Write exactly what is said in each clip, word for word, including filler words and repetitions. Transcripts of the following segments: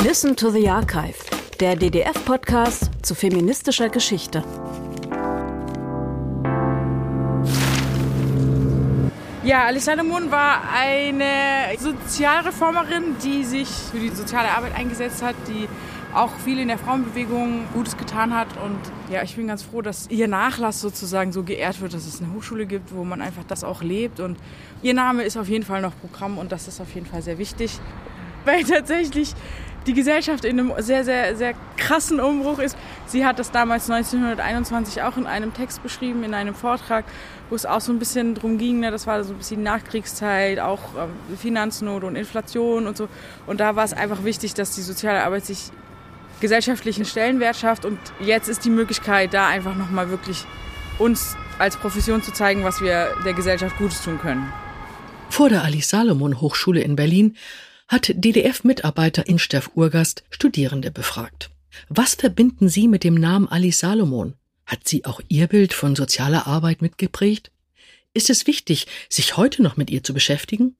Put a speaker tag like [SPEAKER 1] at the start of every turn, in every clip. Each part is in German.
[SPEAKER 1] Listen to the Archive, der D D F-Podcast zu feministischer Geschichte.
[SPEAKER 2] Ja, Alice Salomon war eine Sozialreformerin, die sich für die soziale Arbeit eingesetzt hat, die auch viel in der Frauenbewegung Gutes getan hat. Und ja, ich bin ganz froh, dass ihr Nachlass sozusagen so geehrt wird, dass es eine Hochschule gibt, wo man einfach das auch lebt. Und ihr Name ist auf jeden Fall noch Programm und das ist auf jeden Fall sehr wichtig, weil tatsächlich die Gesellschaft in einem sehr, sehr, sehr krassen Umbruch ist. Sie hat das damals neunzehnhunderteinundzwanzig auch in einem Text beschrieben, in einem Vortrag, wo es auch so ein bisschen drum ging, ne, das war so ein bisschen Nachkriegszeit, auch ähm, Finanznot und Inflation und so. Und da war es einfach wichtig, dass die soziale Arbeit sich gesellschaftlichen Stellenwert schafft. Und jetzt ist die Möglichkeit, da einfach nochmal wirklich uns als Profession zu zeigen, was wir der Gesellschaft Gutes tun können.
[SPEAKER 3] Vor der Alice Salomon Hochschule in Berlin hat D D F-Mitarbeiter Insteff Urgast Studierende befragt. Was verbinden Sie mit dem Namen Alice Salomon? Hat sie auch Ihr Bild von sozialer Arbeit mitgeprägt? Ist es wichtig, sich heute noch mit ihr zu beschäftigen?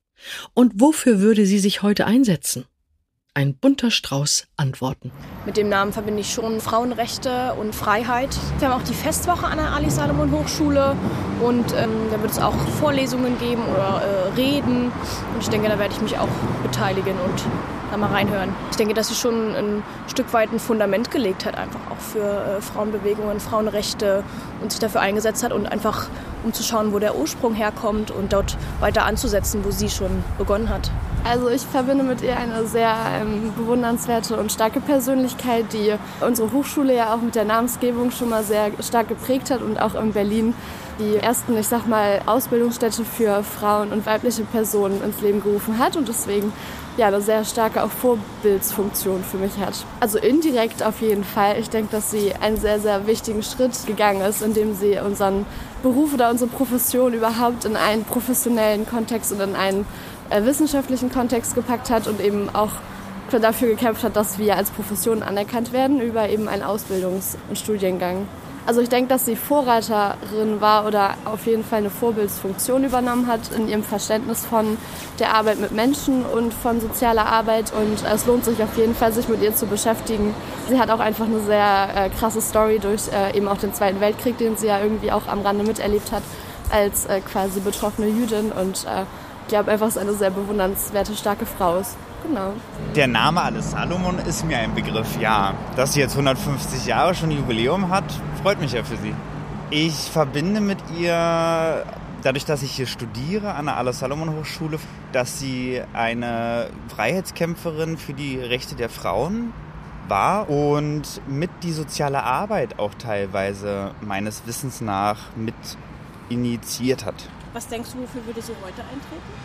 [SPEAKER 3] Und wofür würde sie sich heute einsetzen? Ein bunter Strauß Antworten.
[SPEAKER 4] Mit dem Namen verbinde ich schon Frauenrechte und Freiheit. Wir haben auch die Festwoche an der Alice Salomon Hochschule und ähm, da wird es auch Vorlesungen geben oder äh, Reden. Und ich denke, da werde ich mich auch beteiligen und da mal reinhören. Ich denke, dass sie schon ein Stück weit ein Fundament gelegt hat, einfach auch für äh, Frauenbewegungen, Frauenrechte und sich dafür eingesetzt hat und einfach um zu schauen, wo der Ursprung herkommt und dort weiter anzusetzen, wo sie schon begonnen hat.
[SPEAKER 5] Also ich verbinde mit ihr eine sehr ähm, bewundernswerte und starke Persönlichkeit, die unsere Hochschule ja auch mit der Namensgebung schon mal sehr stark geprägt hat und auch in Berlin die ersten, ich sag mal, Ausbildungsstätte für Frauen und weibliche Personen ins Leben gerufen hat und deswegen ja eine sehr starke auch Vorbildsfunktion für mich hat. Also indirekt auf jeden Fall. Ich denke, dass sie einen sehr, sehr wichtigen Schritt gegangen ist, indem sie unseren Beruf oder unsere Profession überhaupt in einen professionellen Kontext und in einen äh, wissenschaftlichen Kontext gepackt hat und eben auch dafür gekämpft hat, dass wir als Profession anerkannt werden über eben einen Ausbildungs- und Studiengang. Also ich denke, dass sie Vorreiterin war oder auf jeden Fall eine Vorbildsfunktion übernommen hat in ihrem Verständnis von der Arbeit mit Menschen und von sozialer Arbeit und es lohnt sich auf jeden Fall, sich mit ihr zu beschäftigen. Sie hat auch einfach eine sehr äh, krasse Story durch äh, eben auch den Zweiten Weltkrieg, den sie ja irgendwie auch am Rande miterlebt hat als äh, quasi betroffene Jüdin und äh, ich glaube einfach, dass sie eine sehr bewundernswerte, starke Frau ist. Genau.
[SPEAKER 6] Der Name Alice Salomon ist mir ein Begriff, ja. Dass sie jetzt hundertfünfzig Jahre schon Jubiläum hat, freut mich ja für sie. Ich verbinde mit ihr, dadurch, dass ich hier studiere an der Alice Salomon Hochschule, dass sie eine Freiheitskämpferin für die Rechte der Frauen war und mit die soziale Arbeit auch teilweise meines Wissens nach mit initiiert hat.
[SPEAKER 7] Was denkst du, wofür würde sie heute eintreten?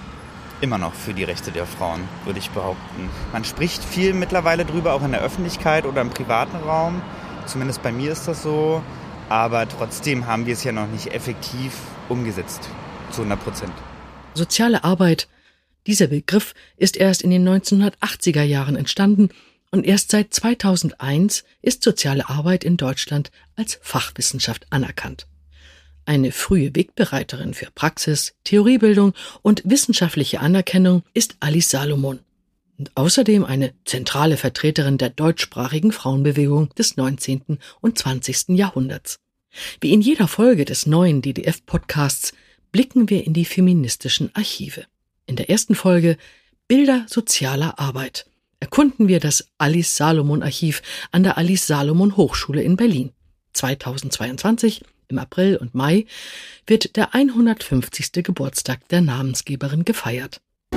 [SPEAKER 6] Immer noch für die Rechte der Frauen, würde ich behaupten. Man spricht viel mittlerweile drüber, auch in der Öffentlichkeit oder im privaten Raum. Zumindest bei mir ist das so. Aber trotzdem haben wir es ja noch nicht effektiv umgesetzt, zu hundert Prozent.
[SPEAKER 3] Soziale Arbeit. Dieser Begriff ist erst in den neunzehnhundertachtziger Jahren entstanden und erst seit zweitausendeins ist soziale Arbeit in Deutschland als Fachwissenschaft anerkannt. Eine frühe Wegbereiterin für Praxis, Theoriebildung und wissenschaftliche Anerkennung ist Alice Salomon und außerdem eine zentrale Vertreterin der deutschsprachigen Frauenbewegung des neunzehnten und zwanzigsten Jahrhunderts. Wie in jeder Folge des neuen D D F-Podcasts blicken wir in die feministischen Archive. In der ersten Folge Bilder sozialer Arbeit erkunden wir das Alice Salomon Archiv an der Alice Salomon Hochschule in Berlin. zweitausendzweiundzwanzig im April und Mai wird der hundertfünfzigste Geburtstag der Namensgeberin gefeiert.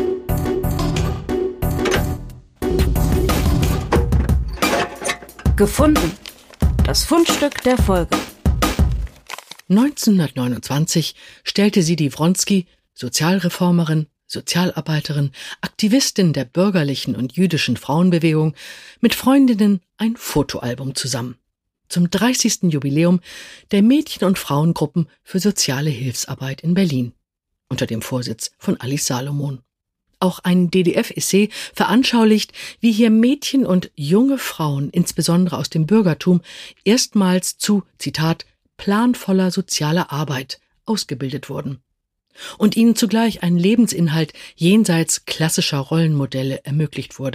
[SPEAKER 1] Gefunden. Das Fundstück der Folge.
[SPEAKER 3] neunzehnhundertneunundzwanzig stellte sie die Wronski, Sozialreformerin, Sozialarbeiterin, Aktivistin der bürgerlichen und jüdischen Frauenbewegung, mit Freundinnen ein Fotoalbum zusammen. Zum dreißigsten Jubiläum der Mädchen- und Frauengruppen für soziale Hilfsarbeit in Berlin, unter dem Vorsitz von Alice Salomon. Auch ein D D F-Essay veranschaulicht, wie hier Mädchen und junge Frauen, insbesondere aus dem Bürgertum, erstmals zu, Zitat, planvoller sozialer Arbeit ausgebildet wurden und ihnen zugleich ein Lebensinhalt jenseits klassischer Rollenmodelle ermöglicht wurde.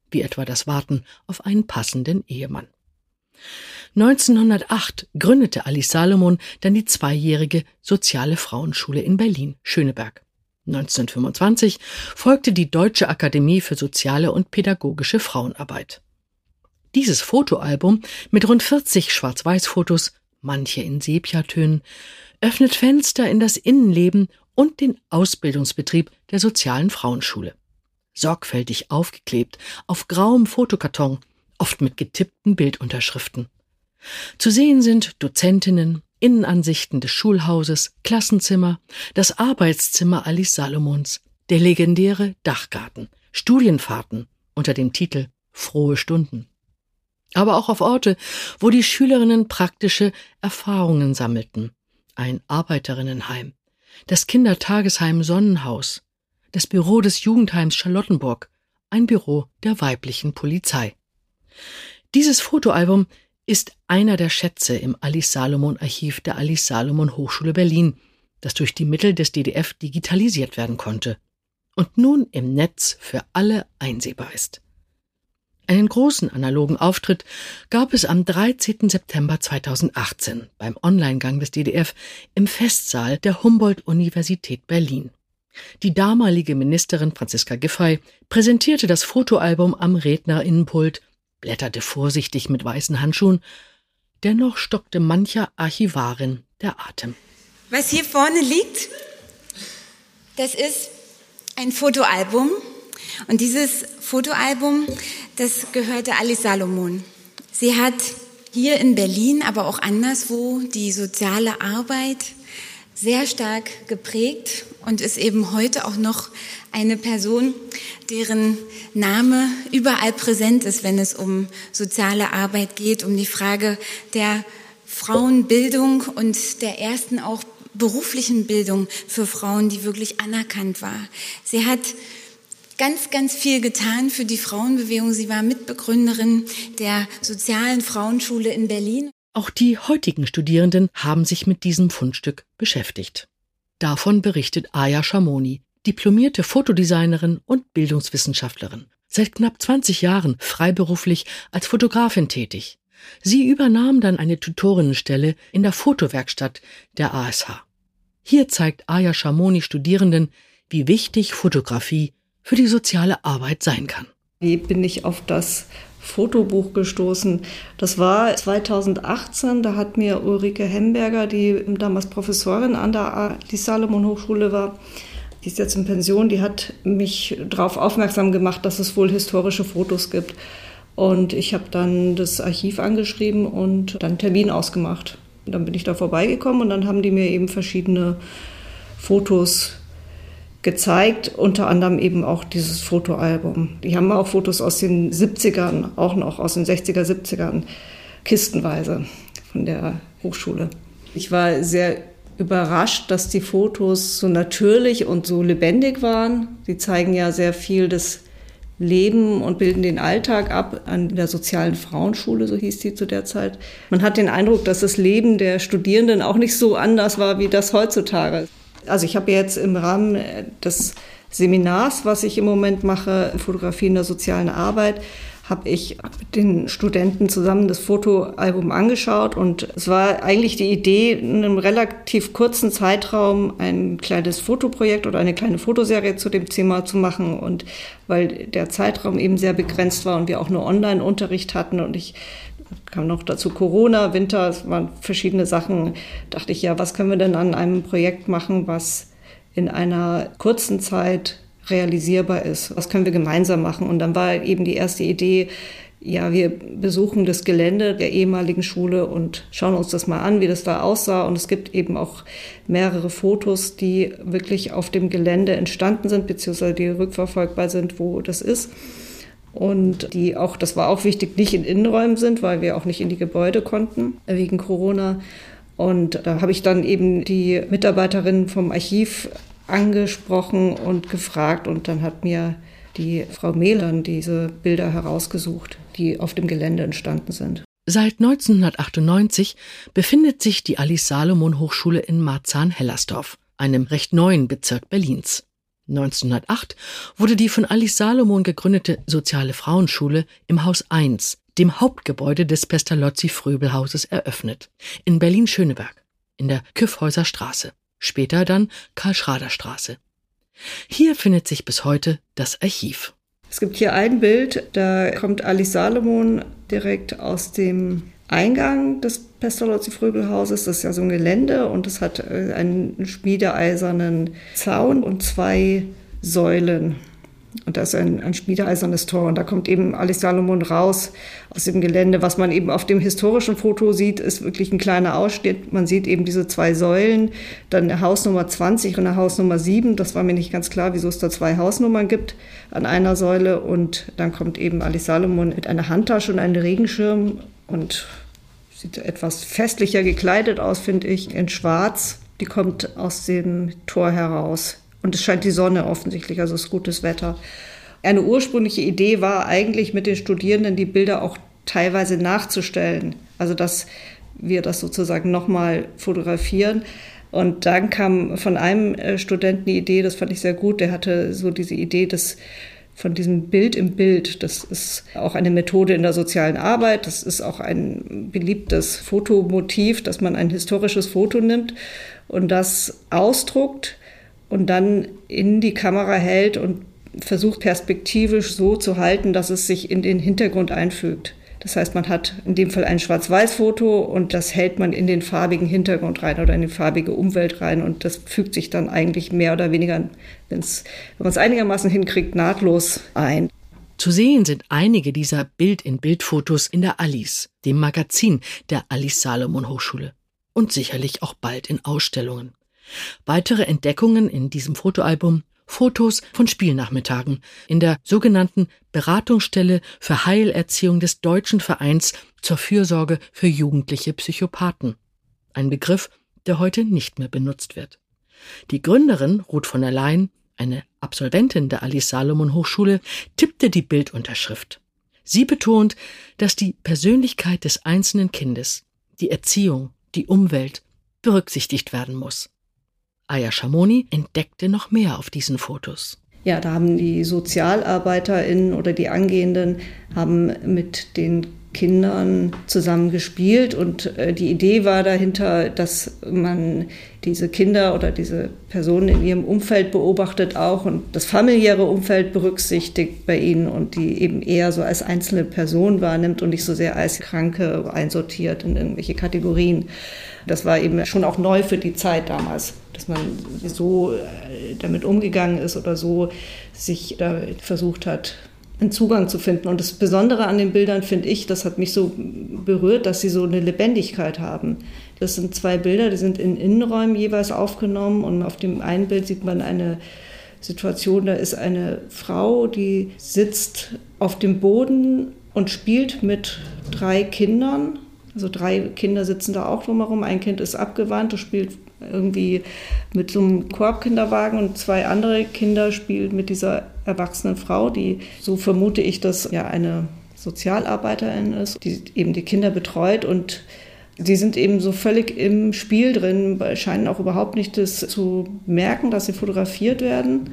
[SPEAKER 3] wie etwa das Warten auf einen passenden Ehemann. neunzehnhundertacht gründete Alice Salomon dann die zweijährige Soziale Frauenschule in Berlin-Schöneberg. neunzehnhundertfünfundzwanzig folgte die Deutsche Akademie für soziale und pädagogische Frauenarbeit. Dieses Fotoalbum mit rund vierzig Schwarz-Weiß-Fotos, manche in Sepiatönen, öffnet Fenster in das Innenleben und den Ausbildungsbetrieb der Sozialen Frauenschule. Sorgfältig aufgeklebt auf grauem Fotokarton, oft mit getippten Bildunterschriften. Zu sehen sind Dozentinnen, Innenansichten des Schulhauses, Klassenzimmer, das Arbeitszimmer Alice Salomons, der legendäre Dachgarten, Studienfahrten unter dem Titel Frohe Stunden. Aber auch auf Orte, wo die Schülerinnen praktische Erfahrungen sammelten. Ein Arbeiterinnenheim, das Kindertagesheim Sonnenhaus, das Büro des Jugendheims Charlottenburg, ein Büro der weiblichen Polizei. Dieses Fotoalbum ist einer der Schätze im Alice Salomon Archiv der Alice Salomon Hochschule Berlin, das durch die Mittel des D D F digitalisiert werden konnte und nun im Netz für alle einsehbar ist. Einen großen analogen Auftritt gab es am dreizehnten September zweitausendachtzehn beim Onlinegang des D D F im Festsaal der Humboldt-Universität Berlin. Die damalige Ministerin Franziska Giffey präsentierte das Fotoalbum am Rednerinnenpult, blätterte vorsichtig mit weißen Handschuhen, dennoch stockte mancher Archivarin der Atem.
[SPEAKER 8] Was hier vorne liegt, das ist ein Fotoalbum. Und dieses Fotoalbum, das gehörte Alice Salomon. Sie hat hier in Berlin, aber auch anderswo die soziale Arbeit sehr stark geprägt und ist eben heute auch noch eine Person, deren Name überall präsent ist, wenn es um soziale Arbeit geht, um die Frage der Frauenbildung und der ersten auch beruflichen Bildung für Frauen, die wirklich anerkannt war. Sie hat ganz, ganz viel getan für die Frauenbewegung. Sie war Mitbegründerin der Sozialen Frauenschule in Berlin.
[SPEAKER 3] Auch die heutigen Studierenden haben sich mit diesem Fundstück beschäftigt. Davon berichtet Aya Schamoni, diplomierte Fotodesignerin und Bildungswissenschaftlerin. Seit knapp zwanzig Jahren freiberuflich als Fotografin tätig. Sie übernahm dann eine Tutorinnenstelle in der Fotowerkstatt der A S H. Hier zeigt Aya Schamoni Studierenden, wie wichtig Fotografie für die soziale Arbeit sein kann.
[SPEAKER 9] Wie bin ich auf das Fotobuch gestoßen? Das war zweitausendachtzehn, da hat mir Ulrike Hemberger, die damals Professorin an der Alice Salomon Hochschule war, die ist jetzt in Pension, die hat mich darauf aufmerksam gemacht, dass es wohl historische Fotos gibt. Und ich habe dann das Archiv angeschrieben und dann einen Termin ausgemacht. Und dann bin ich da vorbeigekommen und dann haben die mir eben verschiedene Fotos gezeigt, unter anderem eben auch dieses Fotoalbum. Die haben auch Fotos aus den siebzigern, auch noch aus den sechziger, siebzigern, kistenweise von der Hochschule. Ich war sehr überrascht, dass die Fotos so natürlich und so lebendig waren. Sie zeigen ja sehr viel des Leben und bilden den Alltag ab an der Sozialen Frauenschule, so hieß die zu der Zeit. Man hat den Eindruck, dass das Leben der Studierenden auch nicht so anders war wie das heutzutage. Also ich habe jetzt im Rahmen des Seminars, was ich im Moment mache, Fotografie in der sozialen Arbeit, habe ich mit den Studenten zusammen das Fotoalbum angeschaut und es war eigentlich die Idee, in einem relativ kurzen Zeitraum ein kleines Fotoprojekt oder eine kleine Fotoserie zu dem Thema zu machen und weil der Zeitraum eben sehr begrenzt war und wir auch nur Online-Unterricht hatten und ich kam noch dazu Corona, Winter, es waren verschiedene Sachen, dachte ich, ja, was können wir denn an einem Projekt machen, was in einer kurzen Zeit realisierbar ist. Was können wir gemeinsam machen? Und dann war eben die erste Idee, ja, wir besuchen das Gelände der ehemaligen Schule und schauen uns das mal an, wie das da aussah. Und es gibt eben auch mehrere Fotos, die wirklich auf dem Gelände entstanden sind, beziehungsweise die rückverfolgbar sind, wo das ist. Und die auch, das war auch wichtig, nicht in Innenräumen sind, weil wir auch nicht in die Gebäude konnten, wegen Corona. Und da habe ich dann eben die Mitarbeiterinnen vom Archiv angesprochen und gefragt und dann hat mir die Frau Mehlern diese Bilder herausgesucht, die auf dem Gelände entstanden sind.
[SPEAKER 3] Seit neunzehnhundertachtundneunzig befindet sich die Alice Salomon Hochschule in Marzahn-Hellersdorf, einem recht neuen Bezirk Berlins. neunzehnhundertacht wurde die von Alice Salomon gegründete Soziale Frauenschule im Haus eins, dem Hauptgebäude des Pestalozzi-Fröbel-Hauses, eröffnet. In Berlin-Schöneberg, in der Kyffhäuser Straße. Später dann Karl-Schrader-Straße. Hier findet sich bis heute das Archiv.
[SPEAKER 9] Es gibt hier ein Bild, da kommt Alice Salomon direkt aus dem Eingang des Pestalozzi-Fröbel-Hauses. Das ist ja so ein Gelände und es hat einen schmiedeeisernen Zaun und zwei Säulen. Und da ist ein, ein schmiedeeisernes Tor. Und da kommt eben Alice Salomon raus aus dem Gelände. Was man eben auf dem historischen Foto sieht, ist wirklich ein kleiner Ausschnitt. Man sieht eben diese zwei Säulen, dann eine Hausnummer zwanzig und eine Hausnummer sieben. Das war mir nicht ganz klar, wieso es da zwei Hausnummern gibt an einer Säule. Und dann kommt eben Alice Salomon mit einer Handtasche und einem Regenschirm und sieht etwas festlicher gekleidet aus, finde ich, in schwarz. Die kommt aus dem Tor heraus. Und es scheint die Sonne offensichtlich, also es ist gutes Wetter. Eine ursprüngliche Idee war eigentlich, mit den Studierenden die Bilder auch teilweise nachzustellen. Also dass wir das sozusagen nochmal fotografieren. Und dann kam von einem Studenten die Idee, das fand ich sehr gut, der hatte so diese Idee des, von diesem Bild im Bild. Das ist auch eine Methode in der sozialen Arbeit. Das ist auch ein beliebtes Fotomotiv, dass man ein historisches Foto nimmt und das ausdruckt und dann in die Kamera hält und versucht perspektivisch so zu halten, dass es sich in den Hintergrund einfügt. Das heißt, man hat in dem Fall ein Schwarz-Weiß-Foto und das hält man in den farbigen Hintergrund rein oder in die farbige Umwelt rein und das fügt sich dann eigentlich mehr oder weniger, wenn's, wenn man es einigermaßen hinkriegt, nahtlos ein.
[SPEAKER 3] Zu sehen sind einige dieser Bild-in-Bild-Fotos in der Alice, dem Magazin der Alice Salomon Hochschule. Und sicherlich auch bald in Ausstellungen. Weitere Entdeckungen in diesem Fotoalbum: Fotos von Spielnachmittagen in der sogenannten Beratungsstelle für Heilerziehung des Deutschen Vereins zur Fürsorge für jugendliche Psychopathen. Ein Begriff, der heute nicht mehr benutzt wird. Die Gründerin Ruth von der Leyen, eine Absolventin der Alice Salomon Hochschule, tippte die Bildunterschrift. Sie betont, dass die Persönlichkeit des einzelnen Kindes, die Erziehung, die Umwelt berücksichtigt werden muss. Aya Schamoni entdeckte noch mehr auf diesen Fotos.
[SPEAKER 9] Ja, da haben die SozialarbeiterInnen oder die Angehenden haben mit den Kindern zusammen gespielt und äh, die Idee war dahinter, dass man diese Kinder oder diese Personen in ihrem Umfeld beobachtet auch und das familiäre Umfeld berücksichtigt bei ihnen und die eben eher so als einzelne Person wahrnimmt und nicht so sehr als Kranke einsortiert in irgendwelche Kategorien. Das war eben schon auch neu für die Zeit damals, dass man so damit umgegangen ist oder so sich da versucht hat, einen Zugang zu finden. Und das Besondere an den Bildern finde ich, das hat mich so berührt, dass sie so eine Lebendigkeit haben. Das sind zwei Bilder, die sind in Innenräumen jeweils aufgenommen und auf dem einen Bild sieht man eine Situation, da ist eine Frau, die sitzt auf dem Boden und spielt mit drei Kindern. Also drei Kinder sitzen da auch drumherum. Ein Kind ist abgewandt, das spielt irgendwie mit so einem Korbkinderwagen und zwei andere Kinder spielen mit dieser erwachsenen Frau, die, so vermute ich, dass ja eine Sozialarbeiterin ist, die eben die Kinder betreut und sie sind eben so völlig im Spiel drin, scheinen auch überhaupt nicht das zu merken, dass sie fotografiert werden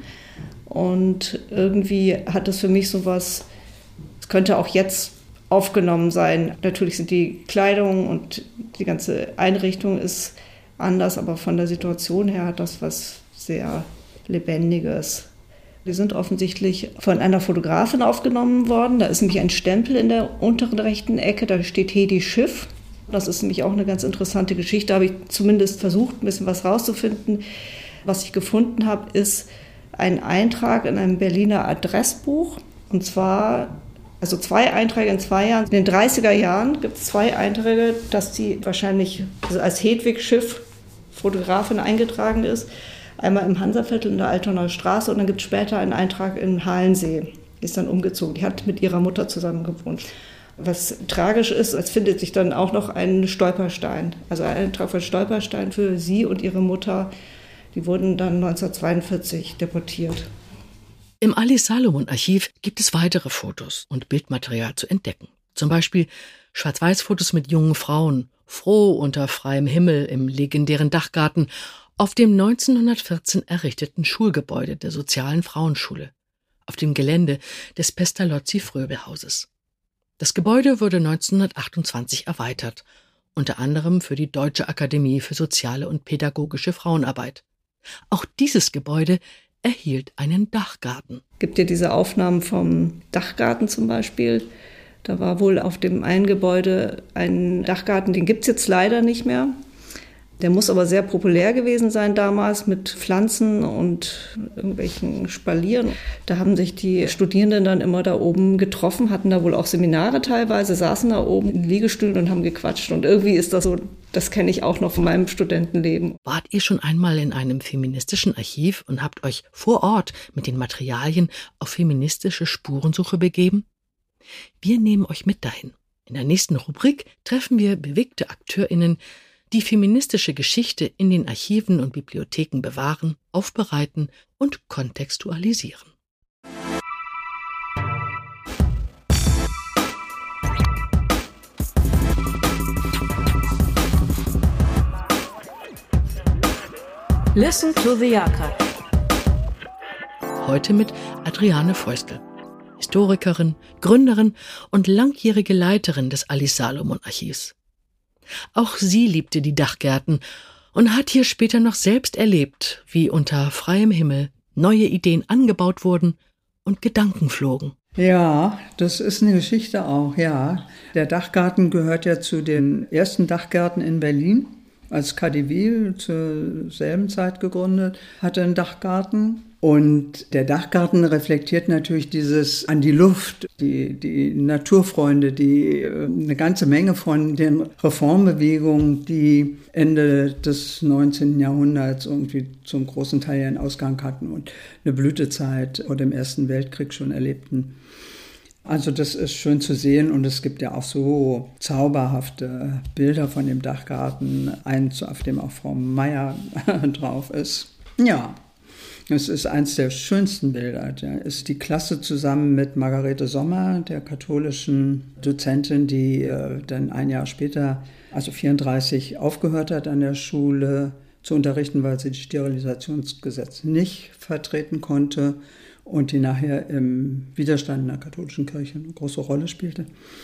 [SPEAKER 9] und irgendwie hat das für mich sowas, es könnte auch jetzt aufgenommen sein. Natürlich sind die Kleidung und die ganze Einrichtung ist anders, aber von der Situation her hat das was sehr Lebendiges. Die sind offensichtlich von einer Fotografin aufgenommen worden. Da ist nämlich ein Stempel in der unteren rechten Ecke, da steht Hedi Schiff. Das ist nämlich auch eine ganz interessante Geschichte. Da habe ich zumindest versucht, ein bisschen was rauszufinden. Was ich gefunden habe, ist ein Eintrag in einem Berliner Adressbuch. Und zwar, also zwei Einträge in zwei Jahren. In den dreißiger Jahren gibt es zwei Einträge, dass die wahrscheinlich also als Hedwig Schiff Fotografin eingetragen ist. Einmal im Hansaviertel in der Altonaer Straße und dann gibt es später einen Eintrag in Halensee. Die ist dann umgezogen. Die hat mit ihrer Mutter zusammen gewohnt. Was tragisch ist, es findet sich dann auch noch ein Stolperstein. Also ein Eintrag von Stolperstein für sie und ihre Mutter. Die wurden dann neunzehnhundertzweiundvierzig deportiert.
[SPEAKER 3] Im Alice Salomon Archiv gibt es weitere Fotos und Bildmaterial zu entdecken. Zum Beispiel Schwarz-Weiß-Fotos mit jungen Frauen, froh unter freiem Himmel im legendären Dachgarten, auf dem neunzehnhundertvierzehn errichteten Schulgebäude der Sozialen Frauenschule, auf dem Gelände des Pestalozzi-Fröbel-Hauses. Das Gebäude wurde neunzehnhundertachtundzwanzig erweitert, unter anderem für die Deutsche Akademie für soziale und pädagogische Frauenarbeit. Auch dieses Gebäude erhielt einen Dachgarten.
[SPEAKER 9] Gibt ja diese Aufnahmen vom Dachgarten zum Beispiel. Da war wohl auf dem einen Gebäude ein Dachgarten, den gibt es jetzt leider nicht mehr. Der muss aber sehr populär gewesen sein damals mit Pflanzen und irgendwelchen Spalieren. Da haben sich die Studierenden dann immer da oben getroffen, hatten da wohl auch Seminare teilweise, saßen da oben in Liegestühlen und haben gequatscht. Und irgendwie ist das so, das kenne ich auch noch von meinem Studentenleben.
[SPEAKER 3] Wart ihr schon einmal in einem feministischen Archiv und habt euch vor Ort mit den Materialien auf feministische Spurensuche begeben? Wir nehmen euch mit dahin. In der nächsten Rubrik treffen wir bewegte AkteurInnen, die feministische Geschichte in den Archiven und Bibliotheken bewahren, aufbereiten und kontextualisieren.
[SPEAKER 1] Listen to the Archive.
[SPEAKER 3] Heute mit Adriane Feustel, Historikerin, Gründerin und langjährige Leiterin des Alice Salomon Archivs. Auch sie liebte die Dachgärten und hat hier später noch selbst erlebt, wie unter freiem Himmel neue Ideen angebaut wurden und Gedanken flogen.
[SPEAKER 10] Ja, das ist eine Geschichte auch, ja. Der Dachgarten gehört ja zu den ersten Dachgärten in Berlin. Als K D W zur selben Zeit gegründet, hatte einen Dachgarten. Und der Dachgarten reflektiert natürlich dieses an die Luft, die, die Naturfreunde, die eine ganze Menge von den Reformbewegungen, die Ende des neunzehnten Jahrhunderts irgendwie zum großen Teil ihren Ausgang hatten und eine Blütezeit vor dem Ersten Weltkrieg schon erlebten. Also das ist schön zu sehen und es gibt ja auch so zauberhafte Bilder von dem Dachgarten, eins, auf dem auch Frau Meier drauf ist. Ja. Es ist eins der schönsten Bilder. Da ist die Klasse zusammen mit Margarete Sommer, der katholischen Dozentin, die äh, dann ein Jahr später, also vierunddreißig, aufgehört hat an der Schule zu unterrichten, weil sie das Sterilisationsgesetz nicht vertreten konnte und die nachher im Widerstand in der katholischen Kirche eine große Rolle spielte.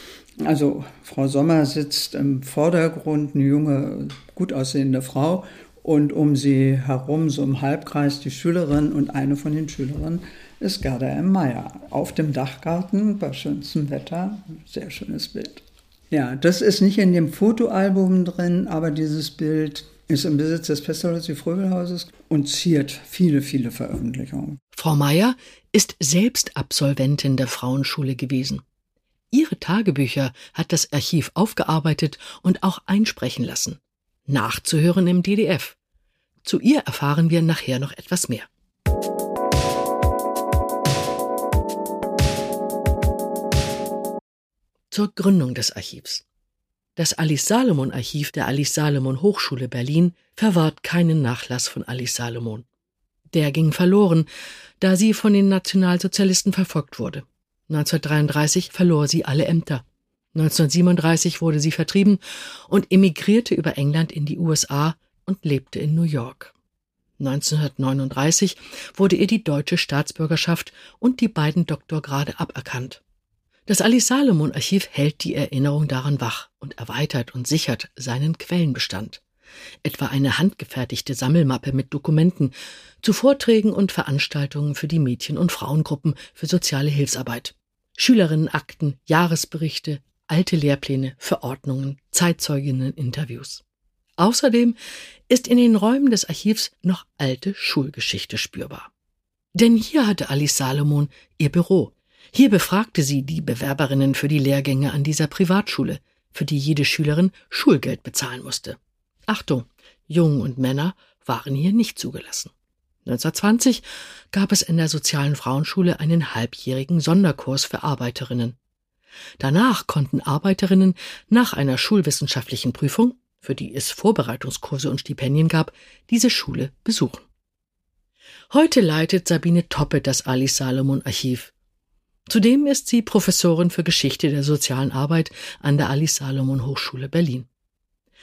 [SPEAKER 10] Also Frau Sommer sitzt im Vordergrund, eine junge, gut aussehende Frau, und um sie herum, so im Halbkreis, die Schülerin und eine von den Schülerinnen ist Gerda M. Meyer. Auf dem Dachgarten bei schönstem Wetter, sehr schönes Bild. Ja, das ist nicht in dem Fotoalbum drin, aber dieses Bild ist im Besitz des Pestalozzi-Fröbel-Hauses und ziert viele, viele Veröffentlichungen.
[SPEAKER 3] Frau Meyer ist selbst Absolventin der Frauenschule gewesen. Ihre Tagebücher hat das Archiv aufgearbeitet und auch einsprechen lassen. Nachzuhören im D D F. Zu ihr erfahren wir nachher noch etwas mehr. Zur Gründung des Archivs. Das Alice Salomon Archiv der Alice Salomon Hochschule Berlin verwahrt keinen Nachlass von Alice Salomon. Der ging verloren, da sie von den Nationalsozialisten verfolgt wurde. neunzehnhundertdreiunddreißig verlor sie alle Ämter. neunzehnhundertsiebenunddreißig wurde sie vertrieben und emigrierte über England in die U S A und lebte in New York. neunzehnhundertneununddreißig wurde ihr die deutsche Staatsbürgerschaft und die beiden Doktorgrade aberkannt. Das Alice Salomon Archiv hält die Erinnerung daran wach und erweitert und sichert seinen Quellenbestand. Etwa eine handgefertigte Sammelmappe mit Dokumenten zu Vorträgen und Veranstaltungen für die Mädchen- und Frauengruppen für soziale Hilfsarbeit. Schülerinnenakten, Jahresberichte, alte Lehrpläne, Verordnungen, Zeitzeuginnen-Interviews. Außerdem ist in den Räumen des Archivs noch alte Schulgeschichte spürbar. Denn hier hatte Alice Salomon ihr Büro. Hier befragte sie die Bewerberinnen für die Lehrgänge an dieser Privatschule, für die jede Schülerin Schulgeld bezahlen musste. Achtung, Jungen und Männer waren hier nicht zugelassen. neunzehnhundertzwanzig gab es in der Sozialen Frauenschule einen halbjährigen Sonderkurs für Arbeiterinnen. Danach konnten Arbeiterinnen nach einer schulwissenschaftlichen Prüfung, für die es Vorbereitungskurse und Stipendien gab, diese Schule besuchen. Heute leitet Sabine Toppe das Alice Salomon Archiv. Zudem ist sie Professorin für Geschichte der sozialen Arbeit an der Alice Salomon Hochschule Berlin.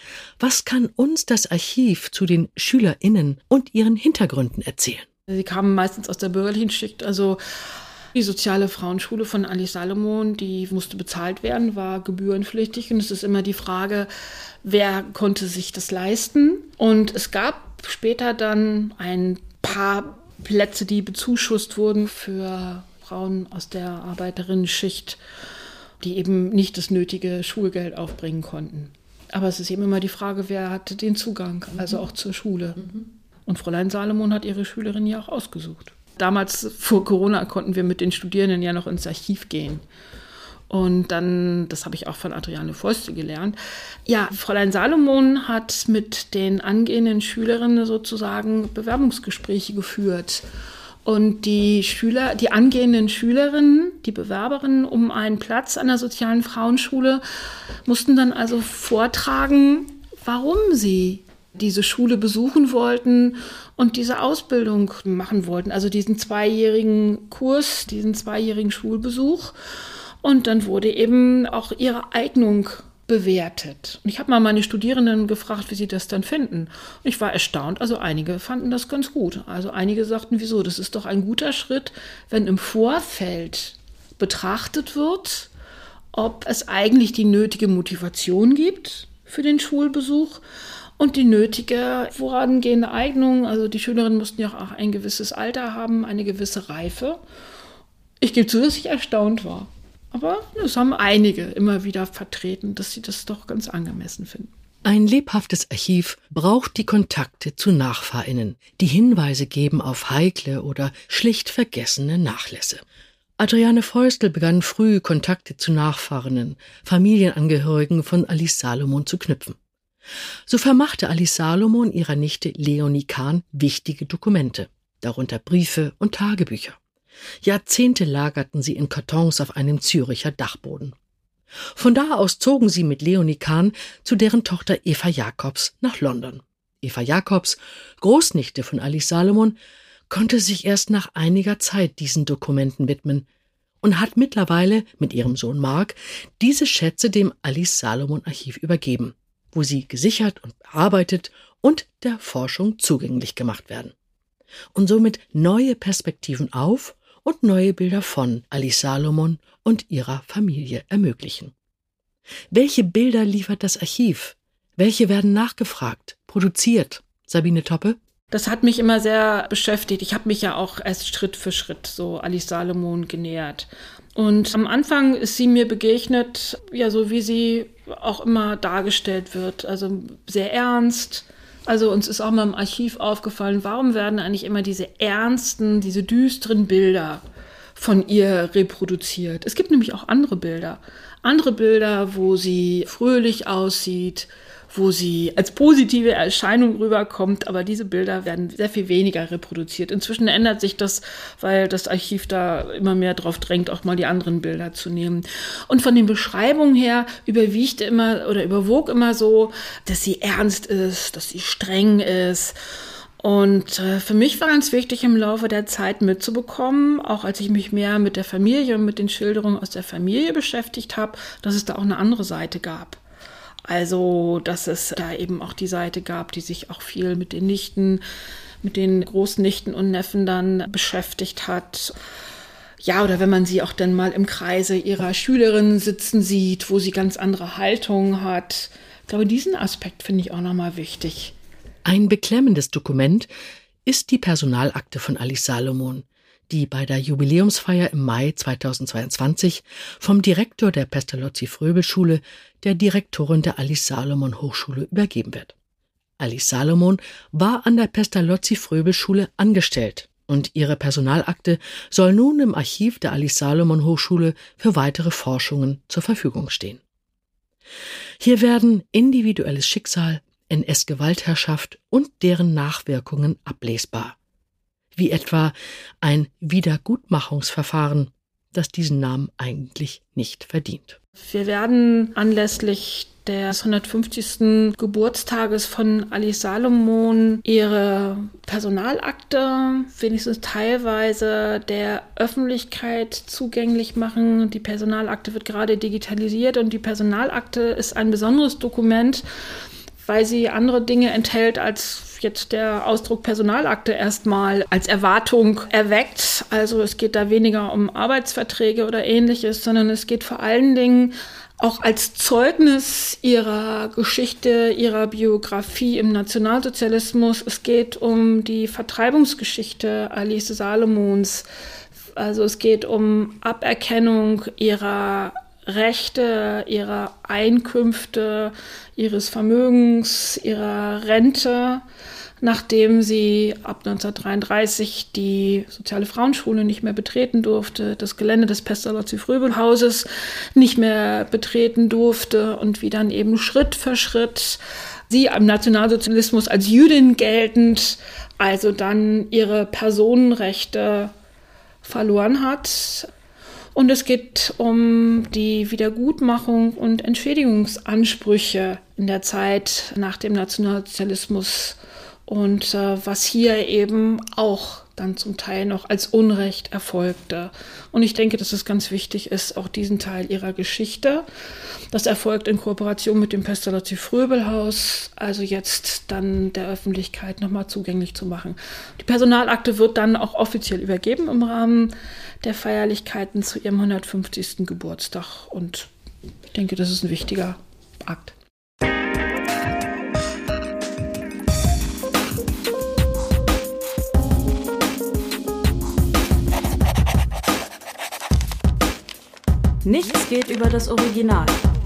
[SPEAKER 3] Was kann uns das Archiv zu den SchülerInnen und ihren Hintergründen erzählen?
[SPEAKER 11] Sie kamen meistens aus der bürgerlichen Schicht, also die soziale Frauenschule von Alice Salomon, die musste bezahlt werden, war gebührenpflichtig. Und es ist immer die Frage, wer konnte sich das leisten? Und es gab später dann ein paar Plätze, die bezuschusst wurden für Frauen aus der Arbeiterinnenschicht, die eben nicht das nötige Schulgeld aufbringen konnten. Aber es ist eben immer die Frage, wer hatte den Zugang, also auch zur Schule. Und Fräulein Salomon hat ihre Schülerin ja auch ausgesucht. Damals, vor Corona, konnten wir mit den Studierenden ja noch ins Archiv gehen. Und dann, das habe ich auch von Adriane Fäuste gelernt, ja, Fräulein Salomon hat mit den angehenden Schülerinnen sozusagen Bewerbungsgespräche geführt. Und die Schüler, die angehenden Schülerinnen, die Bewerberinnen um einen Platz an der sozialen Frauenschule, mussten dann also vortragen, warum sie diese Schule besuchen wollten und diese Ausbildung machen wollten. Also diesen zweijährigen Kurs, diesen zweijährigen Schulbesuch. Und dann wurde eben auch ihre Eignung bewertet. Und ich habe mal meine Studierenden gefragt, wie sie das dann finden. Und ich war erstaunt. Also einige fanden das ganz gut. Also einige sagten, wieso? Das ist doch ein guter Schritt, wenn im Vorfeld betrachtet wird, ob es eigentlich die nötige Motivation gibt für den Schulbesuch und die nötige vorangehende Eignung. Also die Schülerinnen mussten ja auch ein gewisses Alter haben, eine gewisse Reife. Ich gebe zu, dass ich erstaunt war. Aber es haben einige immer wieder vertreten, dass sie das doch ganz angemessen finden.
[SPEAKER 3] Ein lebhaftes Archiv braucht die Kontakte zu NachfahrInnen, die Hinweise geben auf heikle oder schlicht vergessene Nachlässe. Adriane Feustel begann früh, Kontakte zu Nachfahrenden, Familienangehörigen von Alice Salomon zu knüpfen. So vermachte Alice Salomon ihrer Nichte Leonie Kahn wichtige Dokumente, darunter Briefe und Tagebücher. Jahrzehnte lagerten sie in Kartons auf einem Züricher Dachboden. Von da aus zogen sie mit Leonie Kahn zu deren Tochter Eva Jacobs nach London. Eva Jacobs, Großnichte von Alice Salomon, konnte sich erst nach einiger Zeit diesen Dokumenten widmen und hat mittlerweile mit ihrem Sohn Mark diese Schätze dem Alice Salomon Archiv übergeben, wo sie gesichert und bearbeitet und der Forschung zugänglich gemacht werden. Und somit neue Perspektiven auf und neue Bilder von Alice Salomon und ihrer Familie ermöglichen. Welche Bilder liefert das Archiv? Welche werden nachgefragt, produziert? Sabine Toppe?
[SPEAKER 11] Das hat mich immer sehr beschäftigt. Ich habe mich ja auch erst Schritt für Schritt so Alice Salomon genähert. Und am Anfang ist sie mir begegnet, ja, so wie sie auch immer dargestellt wird. Also sehr ernst. Also uns ist auch mal im Archiv aufgefallen, warum werden eigentlich immer diese ernsten, diese düsteren Bilder von ihr reproduziert? Es gibt nämlich auch andere Bilder. Andere Bilder, wo sie fröhlich aussieht, wo sie als positive Erscheinung rüberkommt, aber diese Bilder werden sehr viel weniger reproduziert. Inzwischen ändert sich das, weil das Archiv da immer mehr drauf drängt, auch mal die anderen Bilder zu nehmen. Und von den Beschreibungen her überwiegt immer oder überwog immer so, dass sie ernst ist, dass sie streng ist. Und äh, für mich war ganz wichtig, im Laufe der Zeit mitzubekommen, auch als ich mich mehr mit der Familie und mit den Schilderungen aus der Familie beschäftigt habe, dass es da auch eine andere Seite gab. Also, dass es da eben auch die Seite gab, die sich auch viel mit den Nichten, mit den Großnichten und Neffen dann beschäftigt hat. Ja, oder wenn man sie auch dann mal im Kreise ihrer Schülerinnen sitzen sieht, wo sie ganz andere Haltungen hat. Ich glaube, diesen Aspekt finde ich auch nochmal wichtig.
[SPEAKER 3] Ein beklemmendes Dokument ist die Personalakte von Alice Salomon, die bei der Jubiläumsfeier im Mai zweitausendzweiundzwanzig vom Direktor der Pestalozzi-Fröbel-Schule der Direktorin der Alice Salomon Hochschule übergeben wird. Alice Salomon war an der Pestalozzi-Fröbel-Schule angestellt und ihre Personalakte soll nun im Archiv der Alice Salomon Hochschule für weitere Forschungen zur Verfügung stehen. Hier werden individuelles Schicksal, N S-Gewaltherrschaft und deren Nachwirkungen ablesbar. Wie etwa ein Wiedergutmachungsverfahren, das diesen Namen eigentlich nicht verdient.
[SPEAKER 11] Wir werden anlässlich des hundertfünfzigsten Geburtstages von Alice Salomon ihre Personalakte wenigstens teilweise der Öffentlichkeit zugänglich machen. Die Personalakte wird gerade digitalisiert und die Personalakte ist ein besonderes Dokument, weil sie andere Dinge enthält, als jetzt der Ausdruck Personalakte erstmal als Erwartung erweckt. Also es geht da weniger um Arbeitsverträge oder Ähnliches, sondern es geht vor allen Dingen auch als Zeugnis ihrer Geschichte, ihrer Biografie im Nationalsozialismus. Es geht um die Vertreibungsgeschichte Alice Salomons. Also es geht um Aberkennung ihrer Rechte, ihrer Einkünfte, ihres Vermögens, ihrer Rente, nachdem sie ab neunzehnhundertdreiunddreißig die soziale Frauenschule nicht mehr betreten durfte, das Gelände des Pestalozzi-Fröbel-Hauses nicht mehr betreten durfte und wie dann eben Schritt für Schritt sie am Nationalsozialismus als Jüdin geltend, also dann ihre Personenrechte verloren hat. Und es geht um die Wiedergutmachung und Entschädigungsansprüche in der Zeit nach dem Nationalsozialismus und äh, was hier eben auch dann zum Teil noch als Unrecht erfolgte. Und ich denke, dass es ganz wichtig ist, auch diesen Teil ihrer Geschichte, das erfolgt in Kooperation mit dem Pestalozzi-Fröbel-Haus, also jetzt dann der Öffentlichkeit nochmal zugänglich zu machen. Die Personalakte wird dann auch offiziell übergeben im Rahmen der Feierlichkeiten zu ihrem hundertfünfzigsten Geburtstag. Und ich denke, das ist ein wichtiger Akt.
[SPEAKER 1] Nichts geht über das Original.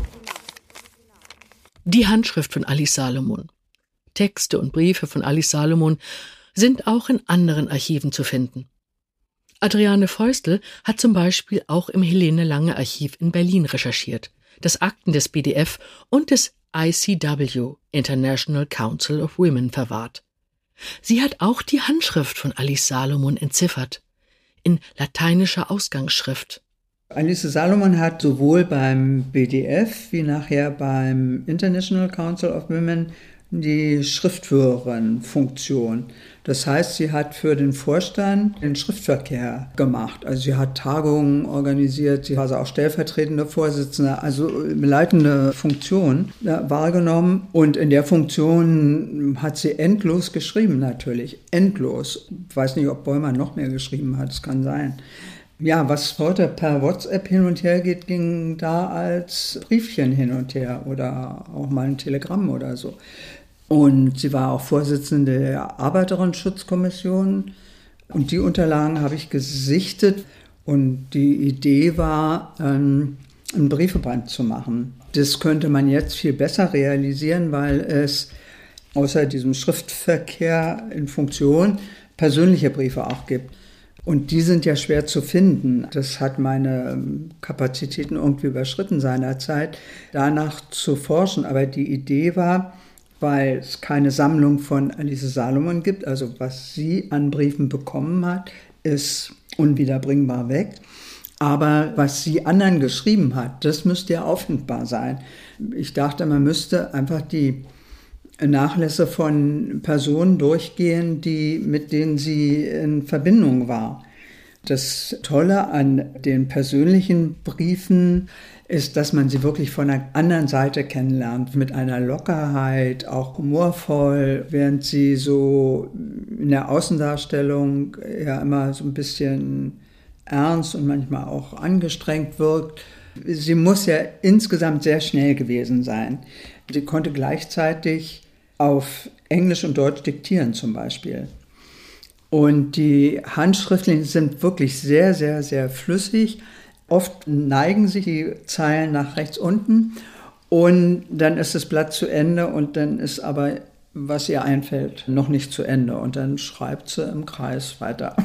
[SPEAKER 3] Die Handschrift von Alice Salomon. Texte und Briefe von Alice Salomon sind auch in anderen Archiven zu finden. Adriane Feustel hat zum Beispiel auch im Helene Lange Archiv in Berlin recherchiert, das Akten des B D F und des I C W, International Council of Women, verwahrt. Sie hat auch die Handschrift von Alice Salomon entziffert, in lateinischer Ausgangsschrift.
[SPEAKER 10] Alice Salomon hat sowohl beim B D F wie nachher beim International Council of Women die Schriftführerin-Funktion. Das heißt, sie hat für den Vorstand den Schriftverkehr gemacht. Also sie hat Tagungen organisiert, sie war also auch stellvertretende Vorsitzende, also leitende Funktion ja, wahrgenommen. Und in der Funktion hat sie endlos geschrieben natürlich, endlos. Ich weiß nicht, ob Bäumer noch mehr geschrieben hat, das kann sein. Ja, was heute per WhatsApp hin und her geht, ging da als Briefchen hin und her oder auch mal ein Telegramm oder so. Und sie war auch Vorsitzende der Arbeiterinnenschutzkommission. Und die Unterlagen habe ich gesichtet. Und die Idee war, einen Briefeband zu machen. Das könnte man jetzt viel besser realisieren, weil es außer diesem Schriftverkehr in Funktion persönliche Briefe auch gibt. Und die sind ja schwer zu finden. Das hat meine Kapazitäten irgendwie überschritten seinerzeit, danach zu forschen. Aber die Idee war, weil es keine Sammlung von Alice Salomon gibt, also was sie an Briefen bekommen hat, ist unwiederbringbar weg. Aber was sie anderen geschrieben hat, das müsste ja auffindbar sein. Ich dachte, man müsste einfach die Nachlässe von Personen durchgehen, die, mit denen sie in Verbindung war. Das Tolle an den persönlichen Briefen ist, dass man sie wirklich von einer anderen Seite kennenlernt, mit einer Lockerheit, auch humorvoll, während sie so in der Außendarstellung ja immer so ein bisschen ernst und manchmal auch angestrengt wirkt. Sie muss ja insgesamt sehr schnell gewesen sein. Sie konnte gleichzeitig auf Englisch und Deutsch diktieren zum Beispiel. Und die Handschriftlichen sind wirklich sehr, sehr, sehr flüssig. Oft neigen sich die Zeilen nach rechts unten und dann ist das Blatt zu Ende und dann ist aber, was ihr einfällt, noch nicht zu Ende. Und dann schreibt sie im Kreis weiter.